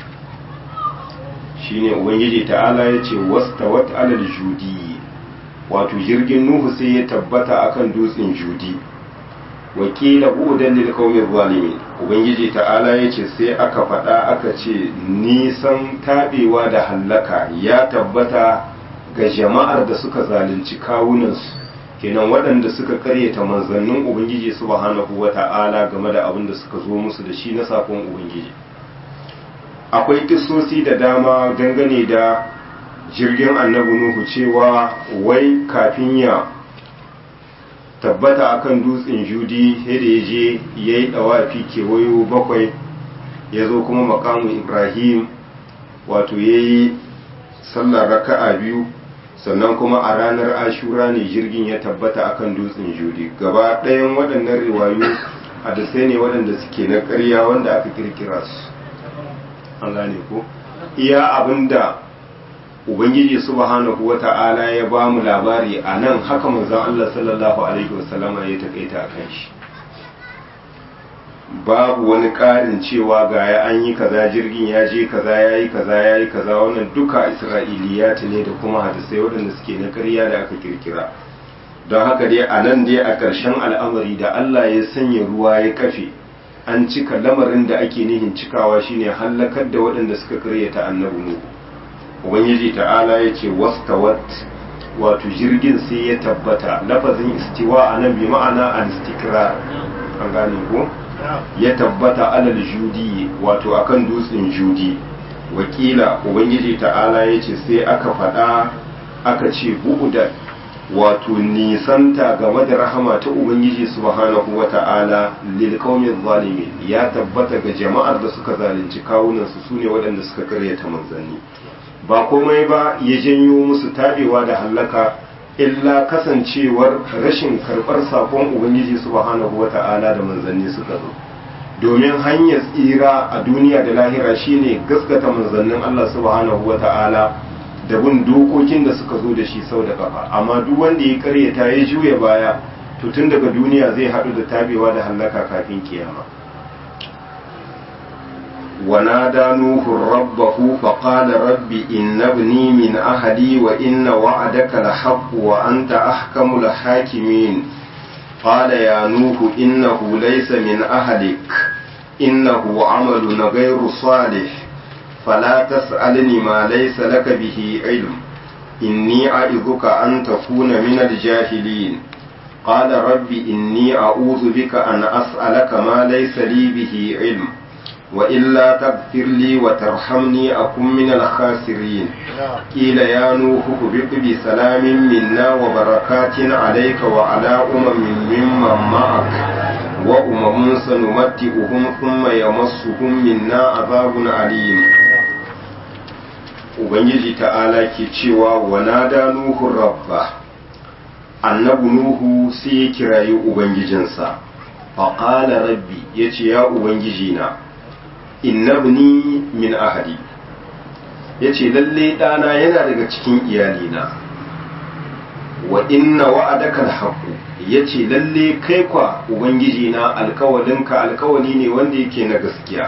shine ubangiji ta'ala ya ce wasta wata alal judi wato jirgin nuhu sai ya tabbata akan dutsen judi wakila bu'dan lil qaumi zalimin ubangiji ta'ala ya ce sai aka faɗa aka ce nisan taɓewa da hallaka ya tabbata ga jama'ar da suka zalunci kawunansu kenan waɗanda suka karyata manzannin ubangiji subhanahu wata'ala game da abin da suka zo musu da shi na sakon ubangiji akwai kisosi da dama dangane da jirgin annabi nuhu cewa wai kafin ya tabbata akan dutsen judi da ya je ya yi ɗawafi kewayo 7 ya zo kuma makamun ibrahim wato ya yi sallar raka'a 2 sannan kuma a ranar ashura ne jirgin ya tabbata akan dutsen judi gaba ɗayan waɗannan riwayu hadisai ne waɗanda suke na ƙarya wanda aka kirkira su an gane ko iya abinda ubangiji subhanahu wata'ala ya ba mu labari a nan haka manzon Allah sallallahu alaihi wasallama ya takaita akan shi babu wani ƙarin cewa ga ya an yi kaza jirgin ya je kaza ya yi kaza ya yi kaza wannan duka isra'iliyat ne da kuma hadisai waɗanda suke na ƙarya da aka kirkira don haka dai a nan dai a ƙarshen al'amari da Allah ya sanya ruwa ya kafe an cika lamarin da ake nihin cikawa shine hallakar da waɗanda suka karyata annabi nuhu ubangiji ta'ala ya ce wastawat wato jirgin sai ya tabbata lafazin istiwa a nan bi ma'ana al-istikrar an gane ko ya tabbata alal judi wato akan dutsen judi wakila ubangiji ta'ala ya ce sai aka faɗa aka ce bu'udan wato nisanta game da rahama ta ubangiji subhanahu wa ta'ala lil qaumiz zalimin ya tabbata ga jama'ar da suka zalunci kawunan su sune waɗanda suka karyata manzanni ba komai ba ya janyo musu tabewa da hallaka illa kasancewar rashin karɓar sakon ubangiji subhanahu wa ta'ala da manzanni suka zo domin hanyar tsira a duniya da lahira shine gaskata manzannin Allah subhanahu wa ta'ala da bin dokokin da suka zo da shi sau da kafa amma duk wanda ya karyata ya juya baya to tun daga duniya zai haɗu da tabewa da hallaka kafin kiyama ونادى نوح ربه فقال رب إن ابني من أهلي وإن وعدك لحق وأنت أحكم الحاكمين قال يا نوح إنه ليس من أهلك إنه عمل غير صالح فلا تسألني ما ليس لك به علم إني أعظك أن تكون من الجاهلين قال رب إني أعوذ بك أن أسألك ما ليس لي به علم وإلا تغفر لي وترحمني أكن من الخاسرين قيل يا نوح اهبط بسلام منا وبركات عليك وعلى ممن معك وأمم سنمتئهم ثم يمسهم منا عذاب أليم. Ubangiji ta'ala ke cewa wanada Nuhu rabba, annabi Nuhu sai ya kirayi Ubangijinsa, faƙala rabbi ya ce ya Ubangijina, innabni min ahadi, ya ce lalle ɗana yana daga cikin iyalina, wa inna wa'adaka alhaqu, ya ce lalle kai kwa Ubangijina alkawalinka alkawali ne wanda yake na gaskiya.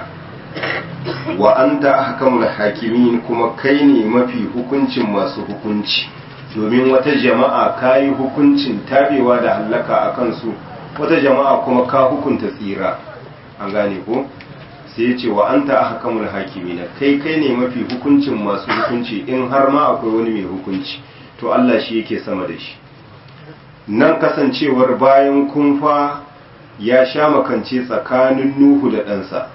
Wa anta ahkamul hakimin, kuma kai ne mafi hukuncin masu hukunci, domin wata jama'a kayi hukuncin tabewa da hallaka a kansu, wata jama'a kuma ka hukunta tsira. An gane ko sai ya ce wa anta ahkamul hakimin, kai ne mafi hukuncin masu hukunci, in har ma akwai wani mai hukunci to Allah shi yake sama da shi. Nan kasancewar bayan kunfa ya sha makance tsakanin Nuhu da ɗansa,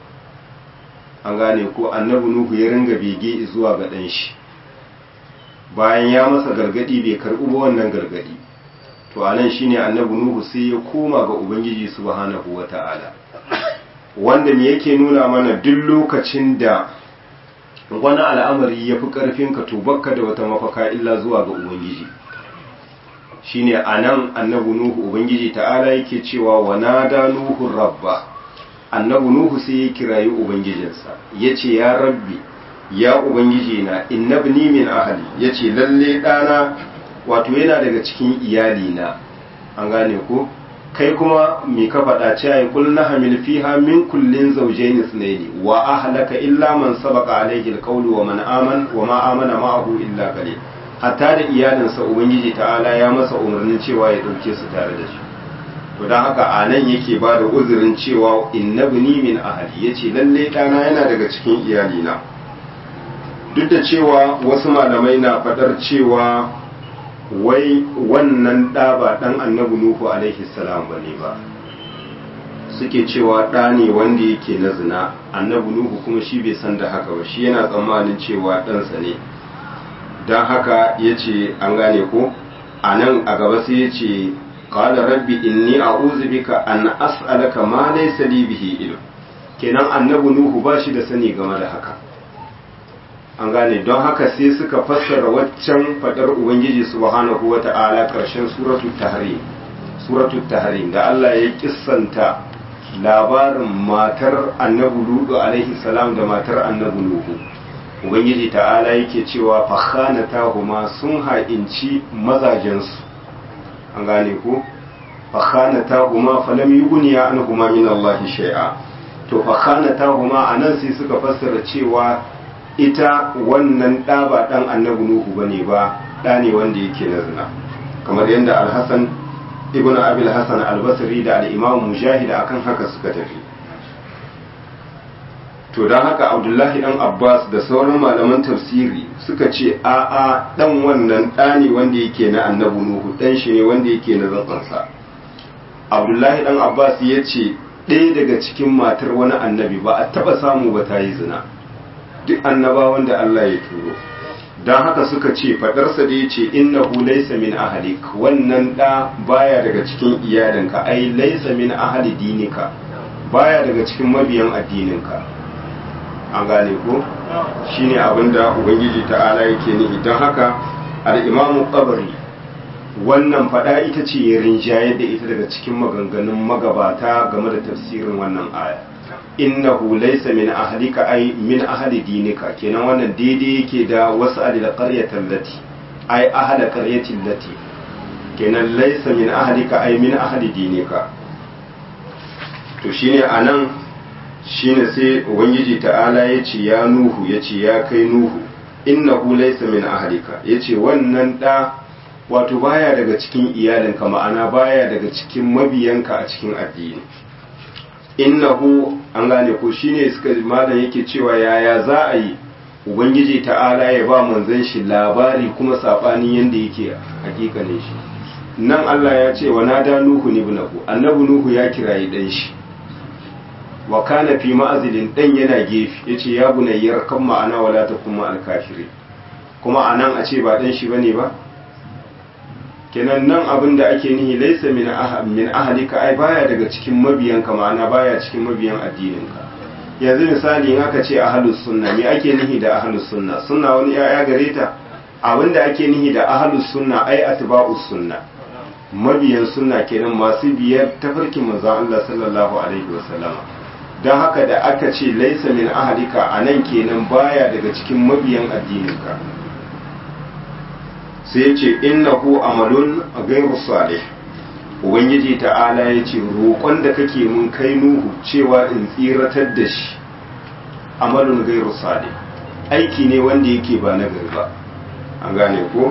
an gane ko annabi Nuhu ya ringa bege zuwa ga ɗan shi, bayan ya masa gargadi bai karɓi ba wannan gargadi, to anan shine annabi Nuhu sai ya koma ga Ubangiji subhanahu wata'ala, wanda me yake nuna mana duk lokacin da wani al'amari ya fi ƙarfinka to bakka da wata mafaka illa zuwa ga Ubangiji. Shine anan annabi Nuhu Ubangiji ta'ala yake cewa wa nada Nuhu rabba, annabi Nuhu sai ya kirayi Ubangijinsa ya ce ya rabbi ya Ubangiji na innabni min ahli, ya ce lalle ɗana wato yana daga cikin iyalina. An gane ko kai kuma me ka faɗa ce ai kul nahmil fiha min kullin zawjayn ithnayn wa ahlaka illa man sabaqa alayhi alqawlu wa man amana wa ma amana ma'ahu illa qalil. Hatta da iyalinsa Ubangiji ta'ala ya masa umarnin cewa ya dauke su tare da shi. To don haka a nan yake ba da uzurin cewa innabni min ahli, ya ce lalle ɗana yana daga cikin iyalina. Duk da cewa wasu malamai na faɗar cewa wai wannan ɗa ba ɗan annabi Nuhu alaihi salam ba ne ba, suke cewa ɗa ne wanda yake na zina, annabi Nuhu kuma shi bai san da haka ba, shi yana tsammanin cewa ɗansa ne. Don haka ya ce an gane ko a nan a gaba sai ya ce قال ربي إني أعوذ بك أن أسألك ما ليس لي به علم. kenan annabi Nuhu ba shi da sani game da haka. An gane don haka sai suka fassara waccan fadar Ubangiji subhanahu wata'ala karshen suratul tahrim da Allah ya kissanta labarin matar annabi Lutu alaihi salam da matar annabi Nuhu. Ubangiji ta'ala yake cewa fakhanatahuma sun ha'inci mazajensu. An gane ko fakhanatahuma falam yughniya anhuma min Allah shay'a. To fakhanatahuma anan sai suka fassara cewa ita wannan ɗa ba ɗan annabi Nuhu bane ba, ɗa ne wanda yake na zina, kamar yadda Al-Hasan ibn Abi al-Hasan al-Basri da al-Imam Mujahid akan haka suka tafi. To don haka Abdullahi dan Abbas da sauran malaman tafsiri suka ce a'a dan wannan ɗa ne wanda yake na annabi Nuhu, dan shi ne wanda yake na zatsansa. Abdullahi dan Abbas ya ce ɗaya daga cikin matar wani annabi ba a taba samu ba ta yi zina, duk annabawan da Allah ya turo. Don haka suka ce fadarsa da ya ce innahu laysa min ahlik, wannan ɗa baya daga cikin iyalinka, ai laysa min ahli dinika, baya daga cikin mabiyan addininka. An gane ko shine abinda Ubangiji ta'ala yake nihi. Don haka al-Imam Qabri wannan fada ita ce ya rinjaye da ita daga cikin maganganun magabata game da tafsirin wannan aya, innahu laysa min ahlika ay min ahli dinika, kenan wannan daidai yake da wasu alil qaryatan lati ay ahla qaryatin lati, kenan laysa min ahlika ay min ahli dinika. to shine anan shine sai ubangiji ta'ala ya ce ya Nuhu, ya ce ya kai Nuhu innahu laysa min ahlika, ya ce wannan da wato baya daga cikin iyalinka, ma'ana baya daga cikin mabiyanka a cikin addini. Innahu an gane ko shine suka malam yake cewa yaya za a yi ubangiji ta'ala ya ba manzon shi labari kuma sabanin yanda yake hakikanin shi. Nan Allah ya ce wa nada Nuhu ibnahu, annabi Nuhu ya kirayi dan shi wa kana fi ma'azilin dan yana gefe yace ya bunayyar kan ma'ana wala takum ma'al kafirin kuma anan a ce ba dan shi bane ba kenan nan abin da ake nihi laysa min ahlika ai baya daga cikin mabiyanka ma'ana baya cikin mabiyan addininka yanzu misali in aka ce ahlus sunna me ake nihi da ahlus sunna sunna wani ya gare ta abinda ake nihi da ahlus sunna ai atba'us sunna mabiyan sunna kenan masu biyar tafarkin manzon Allah sallallahu alaihi wasallama dan haka da aka ce laysa min ahlika anan kenan baya daga cikin mabiyan addininka sai ya ce innahu amalun ghayru salih ubangiji ta'ala ya ce roƙon da kake mun kai nuhu cewa in tsiratar da shi amalun ghayru salih aiki ne wanda yake ba na gari ba an gane ko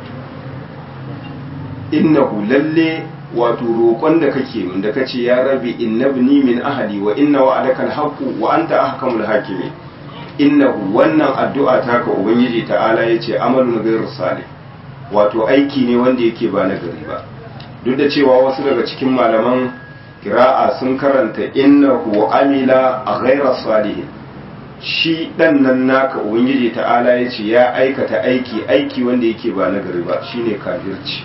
innahu lalle wato roƙon da kake mun da kace ya rabbi innabni min ahli wa inna wa'adaka alhaqu wa anta ahkamul hakimin innahu wannan addu'a taka ubangiji ta'ala yace amalun ghayru salih wato aiki ne wanda yake ba na gari ba duk da cewa wasu daga cikin malaman kira'a sun karanta innahu amila ghayra salih shi dan nan naka ubangiji ta'ala yace ya aikata aiki wanda yake ba na gari ba shine kafirci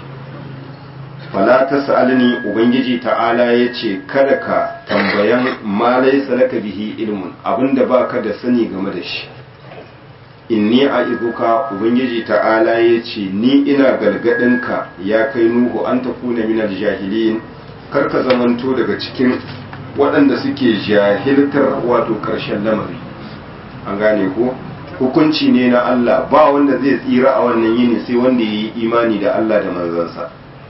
fala tasalni ubangiji ta'ala yace kada ka tambayan ma laysa laka bihi ilmun abinda baka da sani game da shi inni a'izuka ubangiji ta'ala yace ni ina galgadinka ya kai nuhu an takuna minal jahilin karka zamanto daga cikin waɗanda suke jahiltar wato ƙarshen lamari an gane ko hukunci ne na Allah ba wanda zai tsira a wannan yini sai wanda yayi imani da Allah da manzansa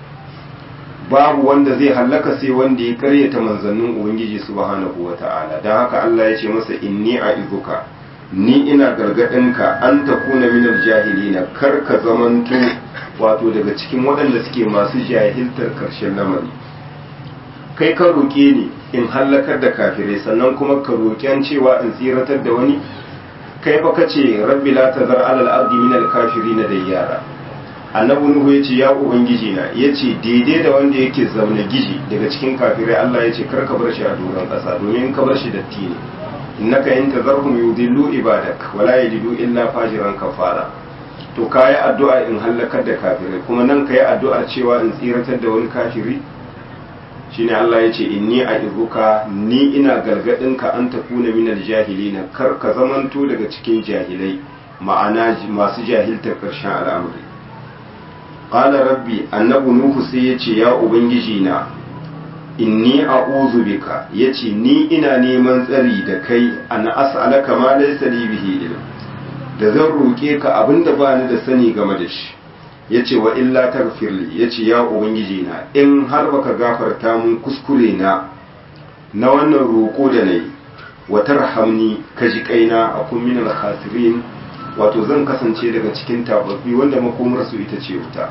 babu wanda zai hallaka sai wanda ya karyata manzannin ubangiji subhanahu wata'ala dan haka Allah ya ce masa inni a'izuka ni ina gargadinka an takuna minal jahilina kar ka zamanto wato daga cikin waɗanda suke masu jahiltar karshen lamari kai ka roƙe ni in hallakar da kafirai sannan kuma ka roƙen cewa in tsiratar da wani kai fa kace rabbi la tazar alal ardi minal kafirina dayyara annabi nuhu yace ya ubangiji na yace daidai da wanda yake zaune giji daga cikin kafirai Allah yace kar ka bar shi a doron ƙasa domin ka bar shi datti ne innaka in tazarhum yudillu ibadak wala yajidu illa fajiran kafara to kai addu'a in halakar da kafirai kuma nan kai addu'a cewa in tsiratar da wani kafiri shine Allah yace inni a'izuka ni ina gargadin ka an takuna minal jahilina kar ka zamanto daga cikin jahilai ma'ana masu jahiltar karshen al'amari qala rabbi annabi nuhu sai yace ya ubangiji na inni a'udhu bika yace ni ina neman tsari da kai an as'alaka ma laysa li bihi ilm da zan roke ka abinda ba ni da sani game da shi yace wa illa taghfirli yace ya ubangiji na in har baka gafarta mun kuskure na wannan roko da nayi wa tarhamni ka ji kaina akun minal khasirin wato zan kasance daga cikin tababbi wanda makomar su ita ce wuta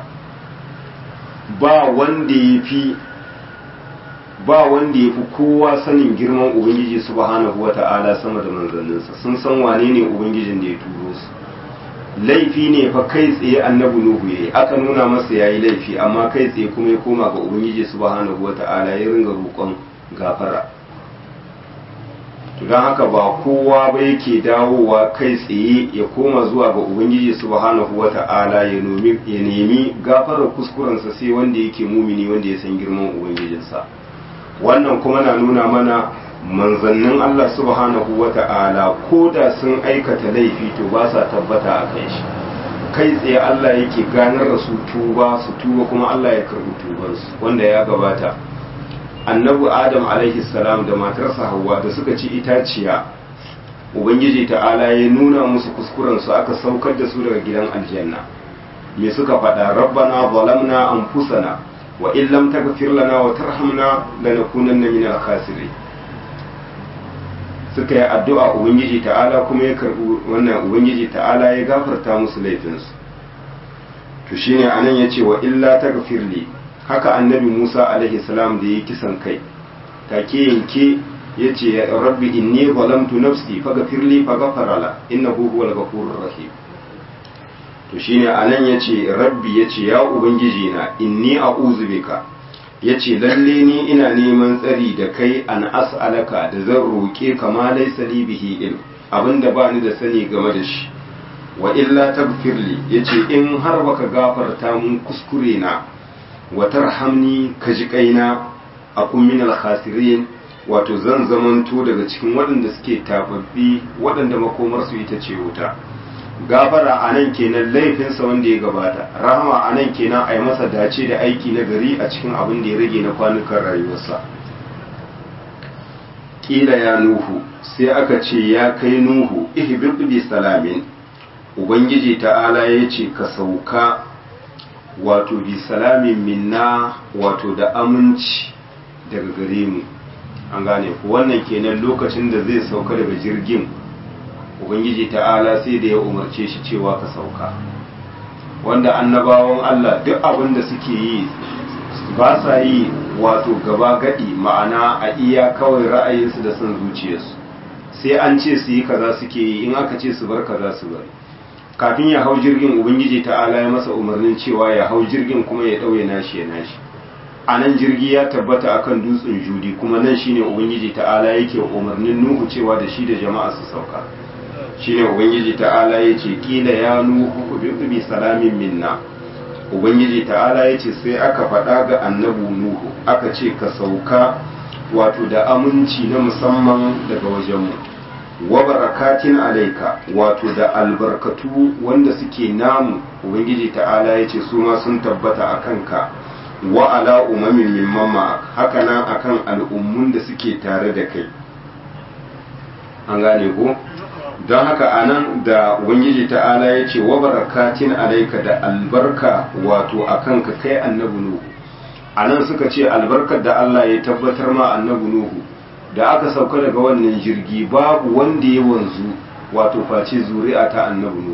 ba wanda yafi kowa sanin girman ubangiji subhanahu wata'ala sama da manzanninsa sun san wane ne ubangijin da ya turo su laifi ne fa kai tsaye annabi nuhu yayi aka nuna masa yayi laifi amma kai tsaye kuma ya koma ga ubangiji subhanahu wata'ala ya ringa roƙon gafara to dan haka ba kowa ba yake dawowa kai tsaye ya koma zuwa ga ubangiji subhanahu wata'ala ya nemi gafarar kuskurensa sai wanda yake mumini wanda ya san girman ubangijinsa wannan kuma na nuna mana manzannin Allah subhanahu wata'ala ko da sun aikata laifi to ba sa tabbata a kai shi kai tsaye Allah yake ganar da su tuba kuma Allah ya karbi tubansu wanda ya gabata annabi Adam alaihi salam da matarsa Hawwa da suka ci itaciya ubangiji ta'ala ya nuna musu kuskuren su aka saukar da su daga gidan aljanna me suka faɗa rabbana zalamna anfusana wa in lam taghfir lana wa tarhamna lanakunanna minal khasirin suka yi addu'a ubangiji ta'ala kuma ya karbi wannan ubangiji ta'ala ya gafarta musu laifinsu to shine anan yace wa illa taghfir li haka annabi Musa alaihi salam da yake kisan kai take yanke yace rabbi inni zalamtu nafsi faghfir li faghfara la innahu huwal ghafurur rahim to shine anan yace rabbi yace ya ubangiji na inni a'udhu bika ya ce lalle ni ina neman tsari da kai an as'alaka da zan roƙe kama laisa li bihi ilm abinda ba ni da sani game da shi wa illa taghfirli yace in har baka gafarta mun kuskure na wa tarhamni ka ji kaina akun min al-khasirin wato zan zamanto daga cikin waɗanda suke tababbi waɗanda makomar su ita ce wuta. Gafara anan kenan laifinsa wanda ya gabata, rahama anan kenan a yi masa dace da aiki na gari a cikin abin da ya rage na kwanukan rayuwarsa. Kila ya Nuhu, sai aka ce ya kai Nuhu ihbib bi salamin, Ubangiji ta'ala ya ce ka sauka wato bi salamin minna wato da aminci daga gare mu. An gane ku wannan kenan lokacin da zai sauka daga jirgin Ubangiji ta'ala sai da ya umarce shi cewa ka sauka, wanda annabawan Allah duk abin da suke yi ba sa yi wato gaba gadi, ma'ana a iya kawai ra'ayinsu da son zuciyarsu, sai an ce su yi kaza suke yi, in aka ce su bar kaza su bari. Kafin ya hau jirgin Ubangiji ta'ala ya masa umarnin cewa ya hau jirgin kuma ya ɗauye nashi ya nashi. A nan jirgi ya tabbata akan dutsen Judi, kuma nan shine Ubangiji ta'ala yake umarnin Nuhu cewa da shi da jama'a su sauka. Shine Ubangiji ta'ala ya ce kila ya Nuhu bi salamin minna. Ubangiji ta'ala ya ce sai aka faɗa ga annabu Nuhu aka ce ka sauka wato da aminci na musamman daga wajenmu. Wa barakatin alaika wato da albarkatu wanda suke namu Ubangiji ta'ala ya ce su ma sun tabbata a kanka. Wa ala umamin mimman ma'ak, haka nan akan al'ummun da suke tare da kai. An gane ko? Don haka anan da Ubangiji ta'ala ya ce wa barakatin alaika da albarka wato akan ka kai annabi Nuhu. Anan suka ce albarkar da Allah ya tabbatar ma annabi Nuhu da aka sauka daga wannan jirgi babu wanda ya wanzu wato face zuri'a ta annabi Nuhu.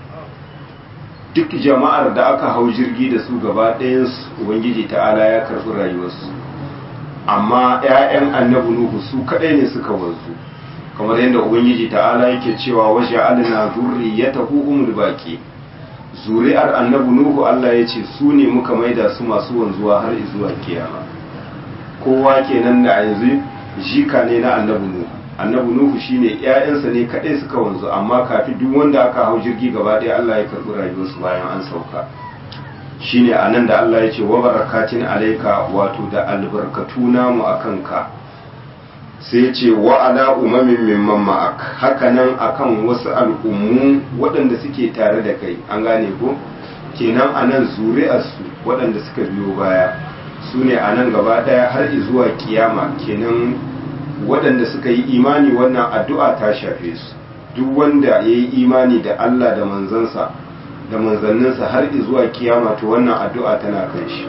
Duk jama'ar da aka hau jirgi da su gaba ɗayansu Ubangiji ta'ala ya karɓi rayuwarsu, amma 'ya'yan annabi Nuhu su kaɗai ne suka wanzu, kamar yadda Ubangiji ta'ala yake cewa waje alina zurriyatahu humul baqi, zuri'ar annabi Nuhu Allah ya ce su ne muka maida su masu wanzuwa har zuwa kiyama. Kowa kenan da yanzu jika ne na annabi Nuhu. Annabi Nuhu shine ƴaƴansa ne kadai suka wanzu, amma kafin duk wanda aka hau jirgi gaba ɗaya Allah ya karɓi rayuwarsu bayan an sauka. Shine anan da Allah ya ce wa barakatin alaika wato da albarkatu namu akan ka. Sai ya ce wa ala umamin mimman ma'ak, haka nan akan wasu al'ummu waɗanda suke tare da kai. An gane ko? Kenan anan zuri'arsu waɗanda suka biyo baya su ne anan gaba ɗaya har zuwa kiyama. Kenan waɗanda suka yi imani wannan addu'a ta shafe su, duk wanda ya yi imani da Allah da manzansa da manzanninsa har zuwa kiyama to wannan addu'a tana kan shi.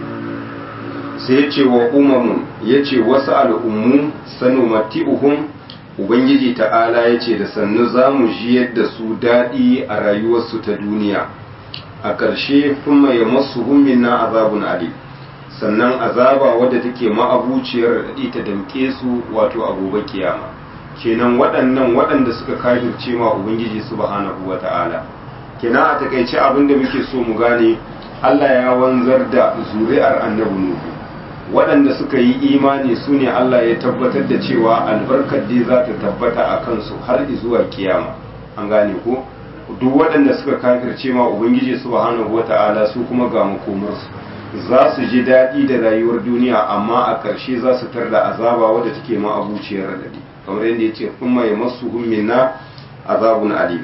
Sai ya ce wa umamun, ya ce wasu al'ummu sanu mati'uhum, Ubangiji ta'ala ya ce da sannu za mu ji yadda su daɗi a rayuwarsu ta duniya, a ƙarshe kuma ya masu na azabun ali, sannan azaba wadda take ma'abuciyar raɗaɗi ta damƙe su wato a gobe kiyama. Kenan waɗanda suka kafirce ma Ubangiji subhanahu wa ta'ala. Kenan a takaice abin da muke so mu gane, Allah ya wanzar da zuri'ar annabi Nuhu. Waɗanda suka yi imani su ne Allah ya tabbatar da cewa albarkar dai za ta tabbata a kansu har zuwa kiyama. An gane ko? Duk waɗanda suka kafirce ma Ubangiji subhanahu wa ta'ala su kuma ga makomarsu. Za su ji daɗi da rayuwar duniya, amma a ƙarshe za su tar da azaba wadda take ma'abuciyar radadi, kamar yadda ya ce kuma ya masu minna azabun alim.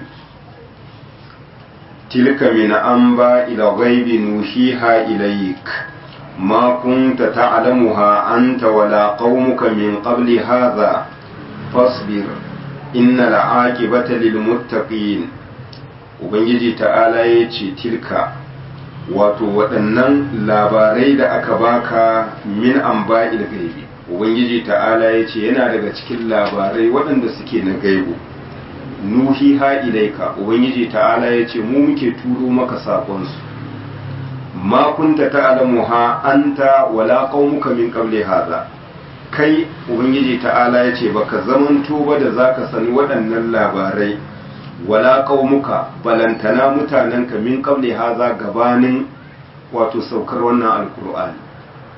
Tilka min amba ila ghaibi nuhiha ilayk ma kunta ta'lamuha anta wala qaumuka min qabli hadha fasbir innal aqibata lil muttaqin. Ubangiji ta'ala ya ce tilka wato waɗannan labarai da aka baka min amba'il gaibi. Ubangiji ta'ala ya ce yana daga cikin labarai waɗanda suke na gaibu. Nuhi ha ilaika, Ubangiji ta'ala ya ce mu muke turo maka sakonsu. Ma kunta ta'lamu ha anta wala qaumuka min qabli hadha. Kai Ubangiji ta'ala ya ce baka zamanto ba da zaka sani waɗannan labarai, wala qaumuka balantana mutanenka min qabli haza gabanin wato saukar wannan alkur'ani.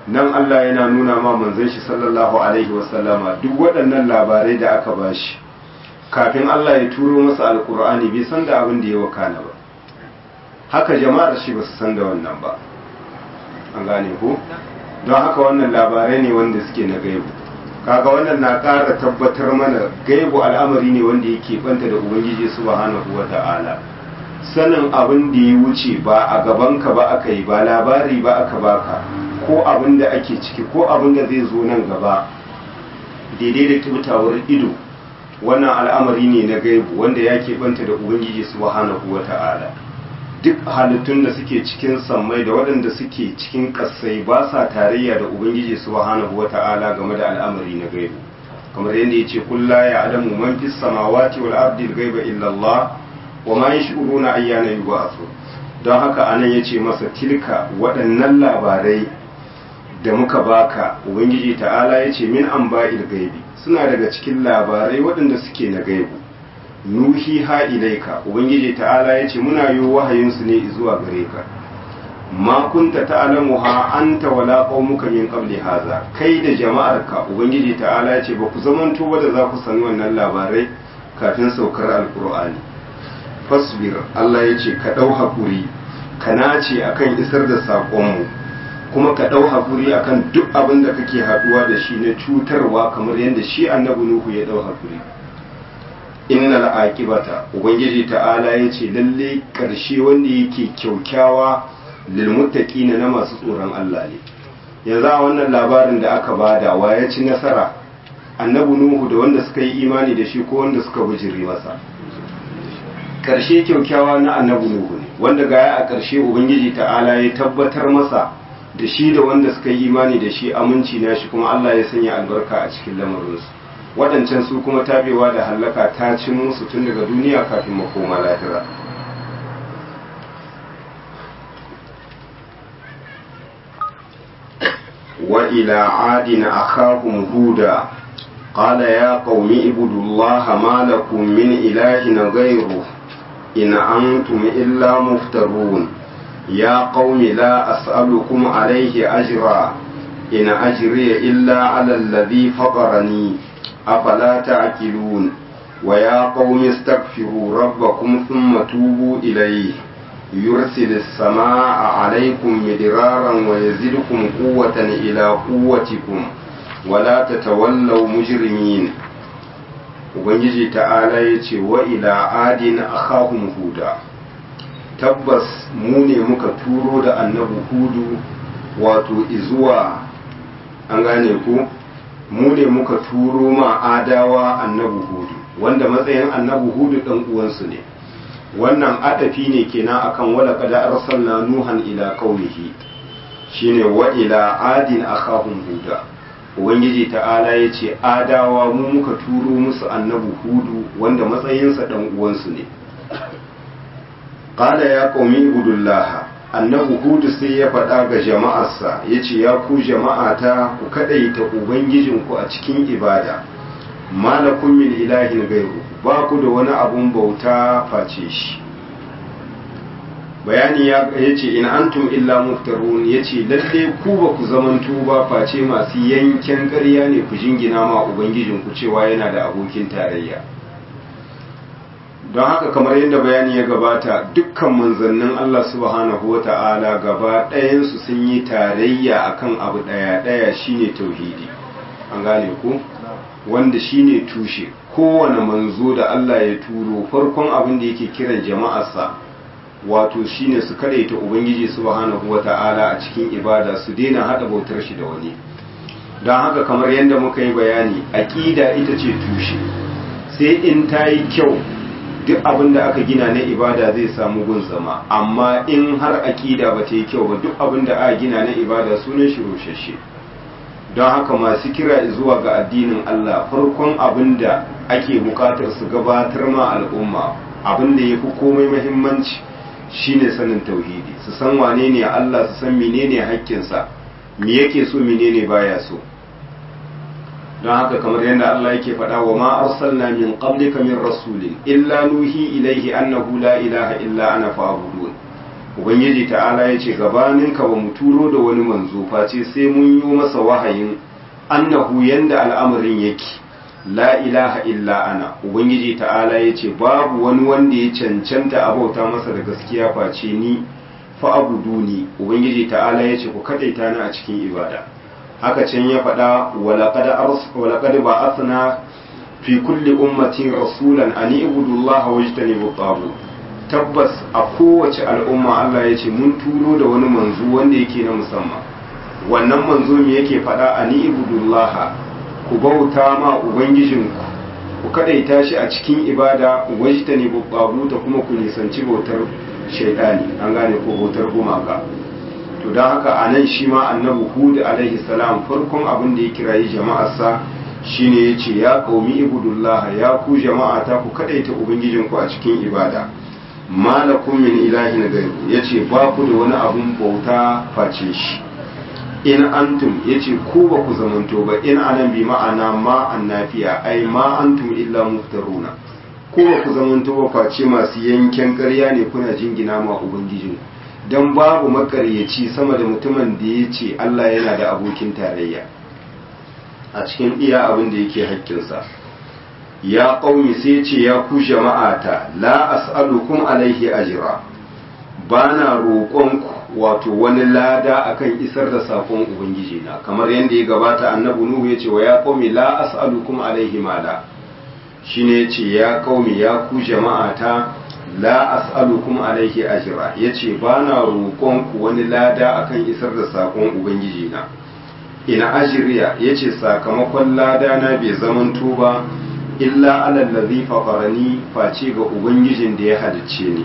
nan Allah yana nuna ma manzon shi sallallahu alaihi wasallama duk waɗannan labarai da aka bashi kafin Allah ya turo masa alkur'ani bai san da abin da ya wakana ba, haka jama'ar shi ba su san da wannan ba, an gane ko don haka wannan labarai ne wanda suke na gaibu. Kaga wannan na ƙara tabbatar mana gaibu al'amari ne wanda yake banta da ubangiji subhanahu wata'ala. Sanin abin da ya wuce ba a gabanka ba aka yi, ba labari ba aka baka, ko abin da ake ciki ko abin da zai zo nan gaba daidai da kibtawar ido, wannan al'amari ne na gaibu wanda ya banta da ubangiji subhanahu wata'ala. Duk halittun da suke cikin sammai da waɗanda suke cikin ƙasai ba sa tarayya da ubangiji subhanahu wata'ala game da al'amari na gaibu, kamar yadda yace kullu ya'lamu man fis samawati wal ardi al-ghaiba illa Allah wa ma yash'uruna ayyana yub'athun. Don haka anan yace masa tilka waɗannan labarai da muka baka, ubangiji ta'ala yace min anba'il gaibi, suna daga cikin labarai waɗanda suke na gaibu. Nuhi ha ilaika, ubangiji ta'ala yace muna yi wahayin su ne zuwa gare ka. Ma kunta ta'lamu ha anta wala qaumuka min qabli hadha, kai da jama'arka ubangiji ta'ala yace ba ku zamanto ba da za ku san wannan labarai kafin saukar alqur'ani. Fasbir, Allah yace ka dau hakuri, ka nace akan isar da saƙonmu, kuma ka dau hakuri akan duk abin da kake haduwa da shi na cutarwa, kamar yadda shi annabi Nuhu ya dau hakuri. Innal aqibata, ubangiji ta'ala yace lalle karshe wanda yake kyaukyawa lil muttaqina na masu tsoron Allah ne. Yanzu a wannan labarin da aka bada wa ya ci nasara, annabi Nuhu da wanda suka yi imani da shi ko wanda suka bijire masa? Karshe kyaukyawa na annabi Nuhu ne, wanda gaya a karshe ubangiji ta'ala ya tabbatar masa da shi da wanda suka yi imani da shi aminci na shi, kuma Allah ya sanya albarka a cikin lamarinsu. Waɗancan su kuma tabewa da hallaka ta ci musu tun daga duniya kafin makoma lahira. wa ila adina akhahum huda qala ya qaumi ibudullaha ma lakum min ilahin ghayruhu in antum illa muftarun ya qaumi la as'alukum alayhi ajra in ajriya illa ala alladhi fatarani أفلا تعقلون ويا قوم استغفروا ربكم ثم توبوا إليه يرسل السماء عليكم مدرارا ويزدكم قوة إلى قوتكم ولا تتولوا مجرمين. Ubangiji ta'ala ya ce wa ila adin akhahum huda, tabbas mu ne muka turo da annabi hudu, wato izuwa, an gane ku, mu ne muka turo ma adawa annabi hudu, wanda matsayin annabi hudu dan uwansu ne. Wannan adafi ne kenan akan wala qad arsalna nuhan ila qaumihi, shine wa ila adin akhahum huda. Ubangiji ta'ala ya ce adawa mu muka turo musu annabi hudu, wanda matsayinsa dan uwansu ne. Qala ya qaumi ibudullaha, annabi hudu sai ya faɗa ga jama'arsa ya ce ya ku jama'ata ku kaɗaita ubangijinku a cikin ibada, malakun min ilahin gairu, ba ku da wani abun bauta face shi. Bayani ya ce in antum illa muftarun, ya ce lalle ku ba ku zamantu ba face masu yanken ƙarya ne ku jingina ma ubangijinku cewa yana da abokin tarayya. Don haka kamar yadda bayani ya gabata, dukkan manzannin Allah subhanahu wa ta'ala gaba ɗayansu sun yi tarayya akan abu ɗaya shine tauhidi, an gane ku, wanda shine tushe. Kowane manzo da Allah ya turo farkon abin da yake kiran jama'arsa wato shine su kadaita ubangiji subhanahu wa ta'ala a cikin ibada, su daina hada bautar shi da wani. Don haka kamar yadda muka yi bayani, aqida ita ce tushe, sai in ta yi kyau duk abin da aka gina na ibada zai samu gun zama, amma in har akida ba ta yi kyau ba duk abin da aka gina na ibada sunan shi rushashe. Don haka masu kira zuwa ga addinin Allah farkon abin da ake bukatar su gabatar ma al'umma, abin da ya fi komai mahimmanci shine sanin tauhidi, su san wane ne Allah, su san menene haƙƙinsa, me yake so menene baya so. don haka kamar yadda Allah yake faɗa wa ma arsalna min qablika min rasulin illa nuhi ilaihi annahu la ilaha illa ana fa'budun, ubangiji ta'ala ya ce gabaninka ba mu turo da wani manzo face sai mun yi masa wahayin annahu yanda al'amarin yake la ilaha illa ana ubangiji ta'ala ya ce babu wani wanda ya cancanta a bauta masa da gaskiya face ni fa abuduni ubangiji ta'ala ya ce ku kadaita ni a cikin ibada haka can ya faɗa walaqad ba'athna fi kulli ummatin rasulan an ibudullaha wajtanibu taghut tabbas a kowace al'umma Allah ya ce mun turo da wani manzo wanda yake na musamman wannan manzo me yake faɗa an ibudullaha ku bauta ma ubangijinku ku kadaita shi a cikin ibada wajtanibu taghut kuma ku nisanci bautar shaidani an gane ko bautar gumaka to don haka a nan shi ma annabi hud alaihi salam farkon abin da ya kirayi jama'arsa shine ya ce ya qaumi ibudullah ya ku jama'a ta ku kadaita ubangijinku a cikin ibada malakum min ilahin ghayru yace ba ku da wani abun bauta face shi in antum yace ku ba ku zamanto ba in anan bi ma'ana ma annafiya ai ma antum illa muftaruna ko ba ku zamanto ba face masu yanken ƙarya ne kuna jingina ma ubangijin don babu makaryaci sama da mutumin da ya ce Allah yana da abokin tarayya a cikin iya abin da yake haƙƙinsa ya ƙaumi sai ce ya ku jama'ata la as'alukum alaihi ajira ba na roƙonku wato wani lada akan isar da saƙon ubangiji na kamar yadda ya gabata annabi nuhu ya ce wa ya ƙaumi la as'alukum alaihi mala shine yace ya qaumi ya ku jama'ata la as'alukum alaihi ajra yace bana roƙon ku wani lada akan isar da sakon ubangiji na ina ajriya yace sakamakon lada na bai zamanto ba illa alal ladhi fatarani face ga ubangijin da ya halicce ni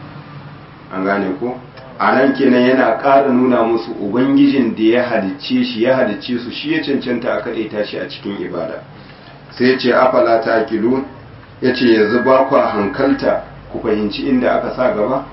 an gane ko anan kenan yana ƙara nuna musu ubangijin da ya halicce shi ya halicce su shi ya cancanta a kaɗaita shi a cikin ibada sai ya ce afala ta akilu ya ce yanzu ba kwa hankalta ku fahimci inda aka sa gaba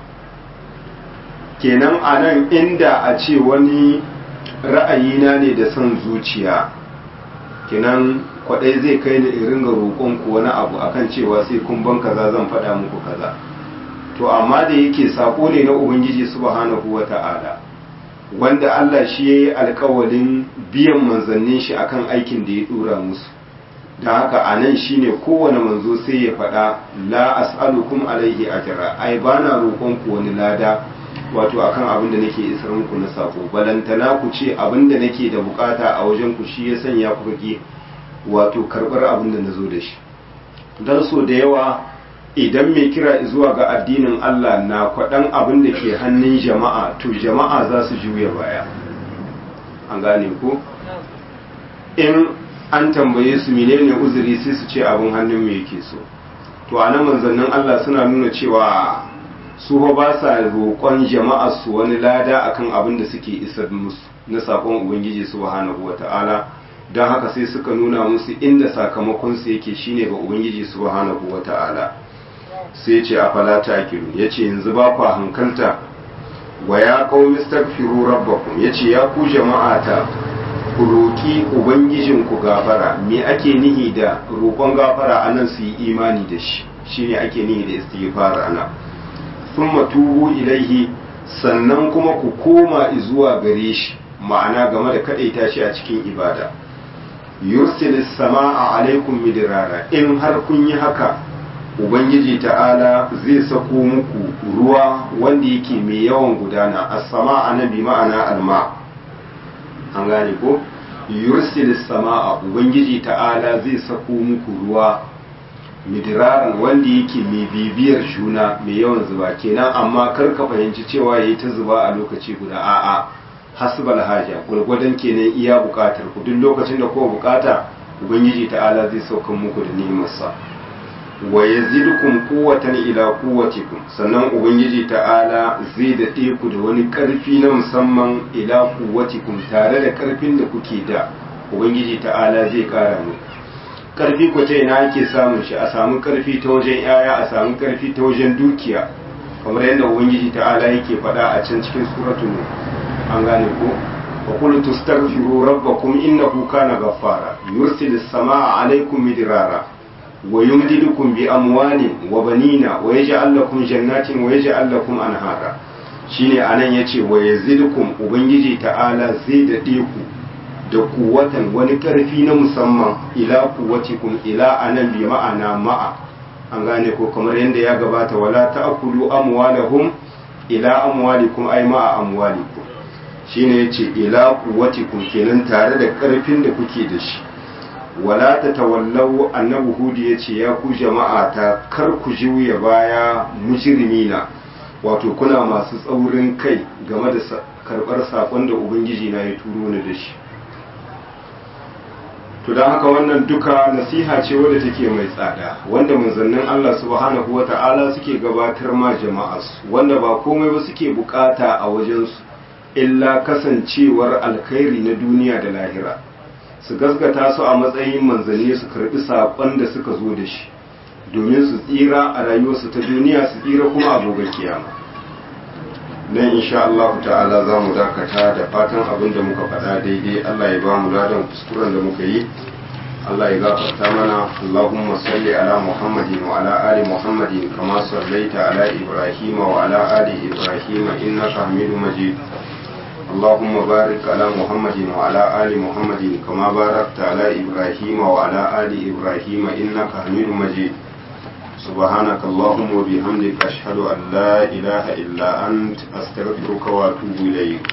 kenan a nan inda a ce wani ra'ayina ne da son zuciya kenan kwaɗai zai kai ni irin ga roƙonku wani abu akan cewa sai kun ban kaza zan faɗa muku kaza to amma da yake sako ne na ubangiji subhanahu wata'ala wanda Allah shi yayi alƙawalin biyan manzannin shi akan aikin da ya dora musu da haka a nan shi ne kowane manzo sai ya faɗa la as'alukum alaihi ajra ai ba na roƙonku wani lada wato akan abin da nake isar muku na sako balantana ku ce abin da nake da bukata a wajen ku shi ya sanya ku kake wato karɓar abin da na zo da shi dan so da yawa idan mai kira zuwa ga addinin Allah na kwaɗan abin da ke hannun jama'a to jama'a za su juya baya an gane ko in an tambaye su menene uzuri sai su ce abin hannun me yake so to anan manzannin Allah suna nuna cewa su ba sa roƙon jama'a su wani lada akan abin da suke isar musu na sakon ubangiji subhanahu wata'ala don haka sai suka nuna musu inda sakamakon su yake shine ga ubangiji subhanahu wata'ala sai ce afala taqilu yace yanzu ba ku hankalta wa ya qaumi astaghfiru rabbakum yace ya ku jama'ata ku roki ubangijinku gafara me ake nihi da roƙon gafara anan su yi imani da shi shine ake nihi da istighfar ana thumma tubu ilaihi sannan kuma ku koma zuwa gare shi ma'ana game da kadaita shi a cikin ibada yursilis samaa alaikum midrara in har kun yi haka ubangiji ta'ala zai sako muku ruwa wanda yake mai yawan gudana as-sama anabi ma'ana alma an gane ko yursilis samaa ubangiji ta'ala zai sako muku ruwa midiraran wanda yake mai bibiyar juna mai yawan zuba kenan amma kar ka fahimci cewa yayi ta zuba a lokaci guda a'a hasbal haja gurgurdan kenan iya bukatar ku duk lokacin da kowa bukata ubangiji ta'ala zai saukan muku da ni'imarsa wa yazidukum quwwatan ila quwwatikum sannan ubangiji ta'ala zai dade ku da wani karfi na musamman ila quwwatikum tare da karfin da kuke da ubangiji ta'ala zai kara muku karfi ko ta ina ake samun shi a samu karfi ta wajen yaya a samu karfi ta wajen dukiya kamar yadda ubangiji ta'ala yake faɗa a can cikin suratul an gane ko wa qul tastaghfiru rabbakum innahu kana ghaffara yursilis samaa alaykum midrara wa yumdidukum bi amwalin wa banina wa yaj'al lakum jannatin wa yaj'al lakum anhara shine anan yace wa yazidukum ubangiji ta'ala zai dade ku da kuwatan wani karfi na musamman ila kuwatikum ila anan bi ma'ana ma'a an gane ko kamar yadda ya gabata wala ta'kulu amwalahum ila amwalikum ay ma'a amwalikum shine yace ila kuwatikum kenan tare da karfin da kuke da shi wala tatawallaw annabi hudi yace ya ku jama'a ta kar ku juya baya mujrimina wato kuna masu tsaurin kai game da karbar sakon da ubangiji na ya turo ni da shi to don haka wannan duka nasiha ce wadda take mai tsada wanda manzannin Allah subhanahu wata'ala suke gabatar ma jama'arsu wanda ba komai ba suke bukata a wajensu illa kasancewar alkhairi na duniya da lahira su gaskata su a matsayin manzanni su karbi sakon da suka zo da shi domin su tsira a rayuwarsu ta duniya su tsira kuma a gobe kiyama dan insha Allah ta'ala za mu dakata da fatan abin da muka faɗa daidai Allah ya ba mu ladan kuskuren da muka yi Allah ya gafarta mana Allahumma salli ala Muhammadin wa ala ali Muhammadin kama sallaita ala Ibrahim wa ala ali Ibrahim innaka Hamidum Majid اللهم بارك على محمد وعلى آل محمد كما باركت على إبراهيم وعلى آل إبراهيم إنك حميد مجيد سبحانك اللهم وبحمدك أشهد أن لا إله إلا أنت أستغفرك وأتوب إليك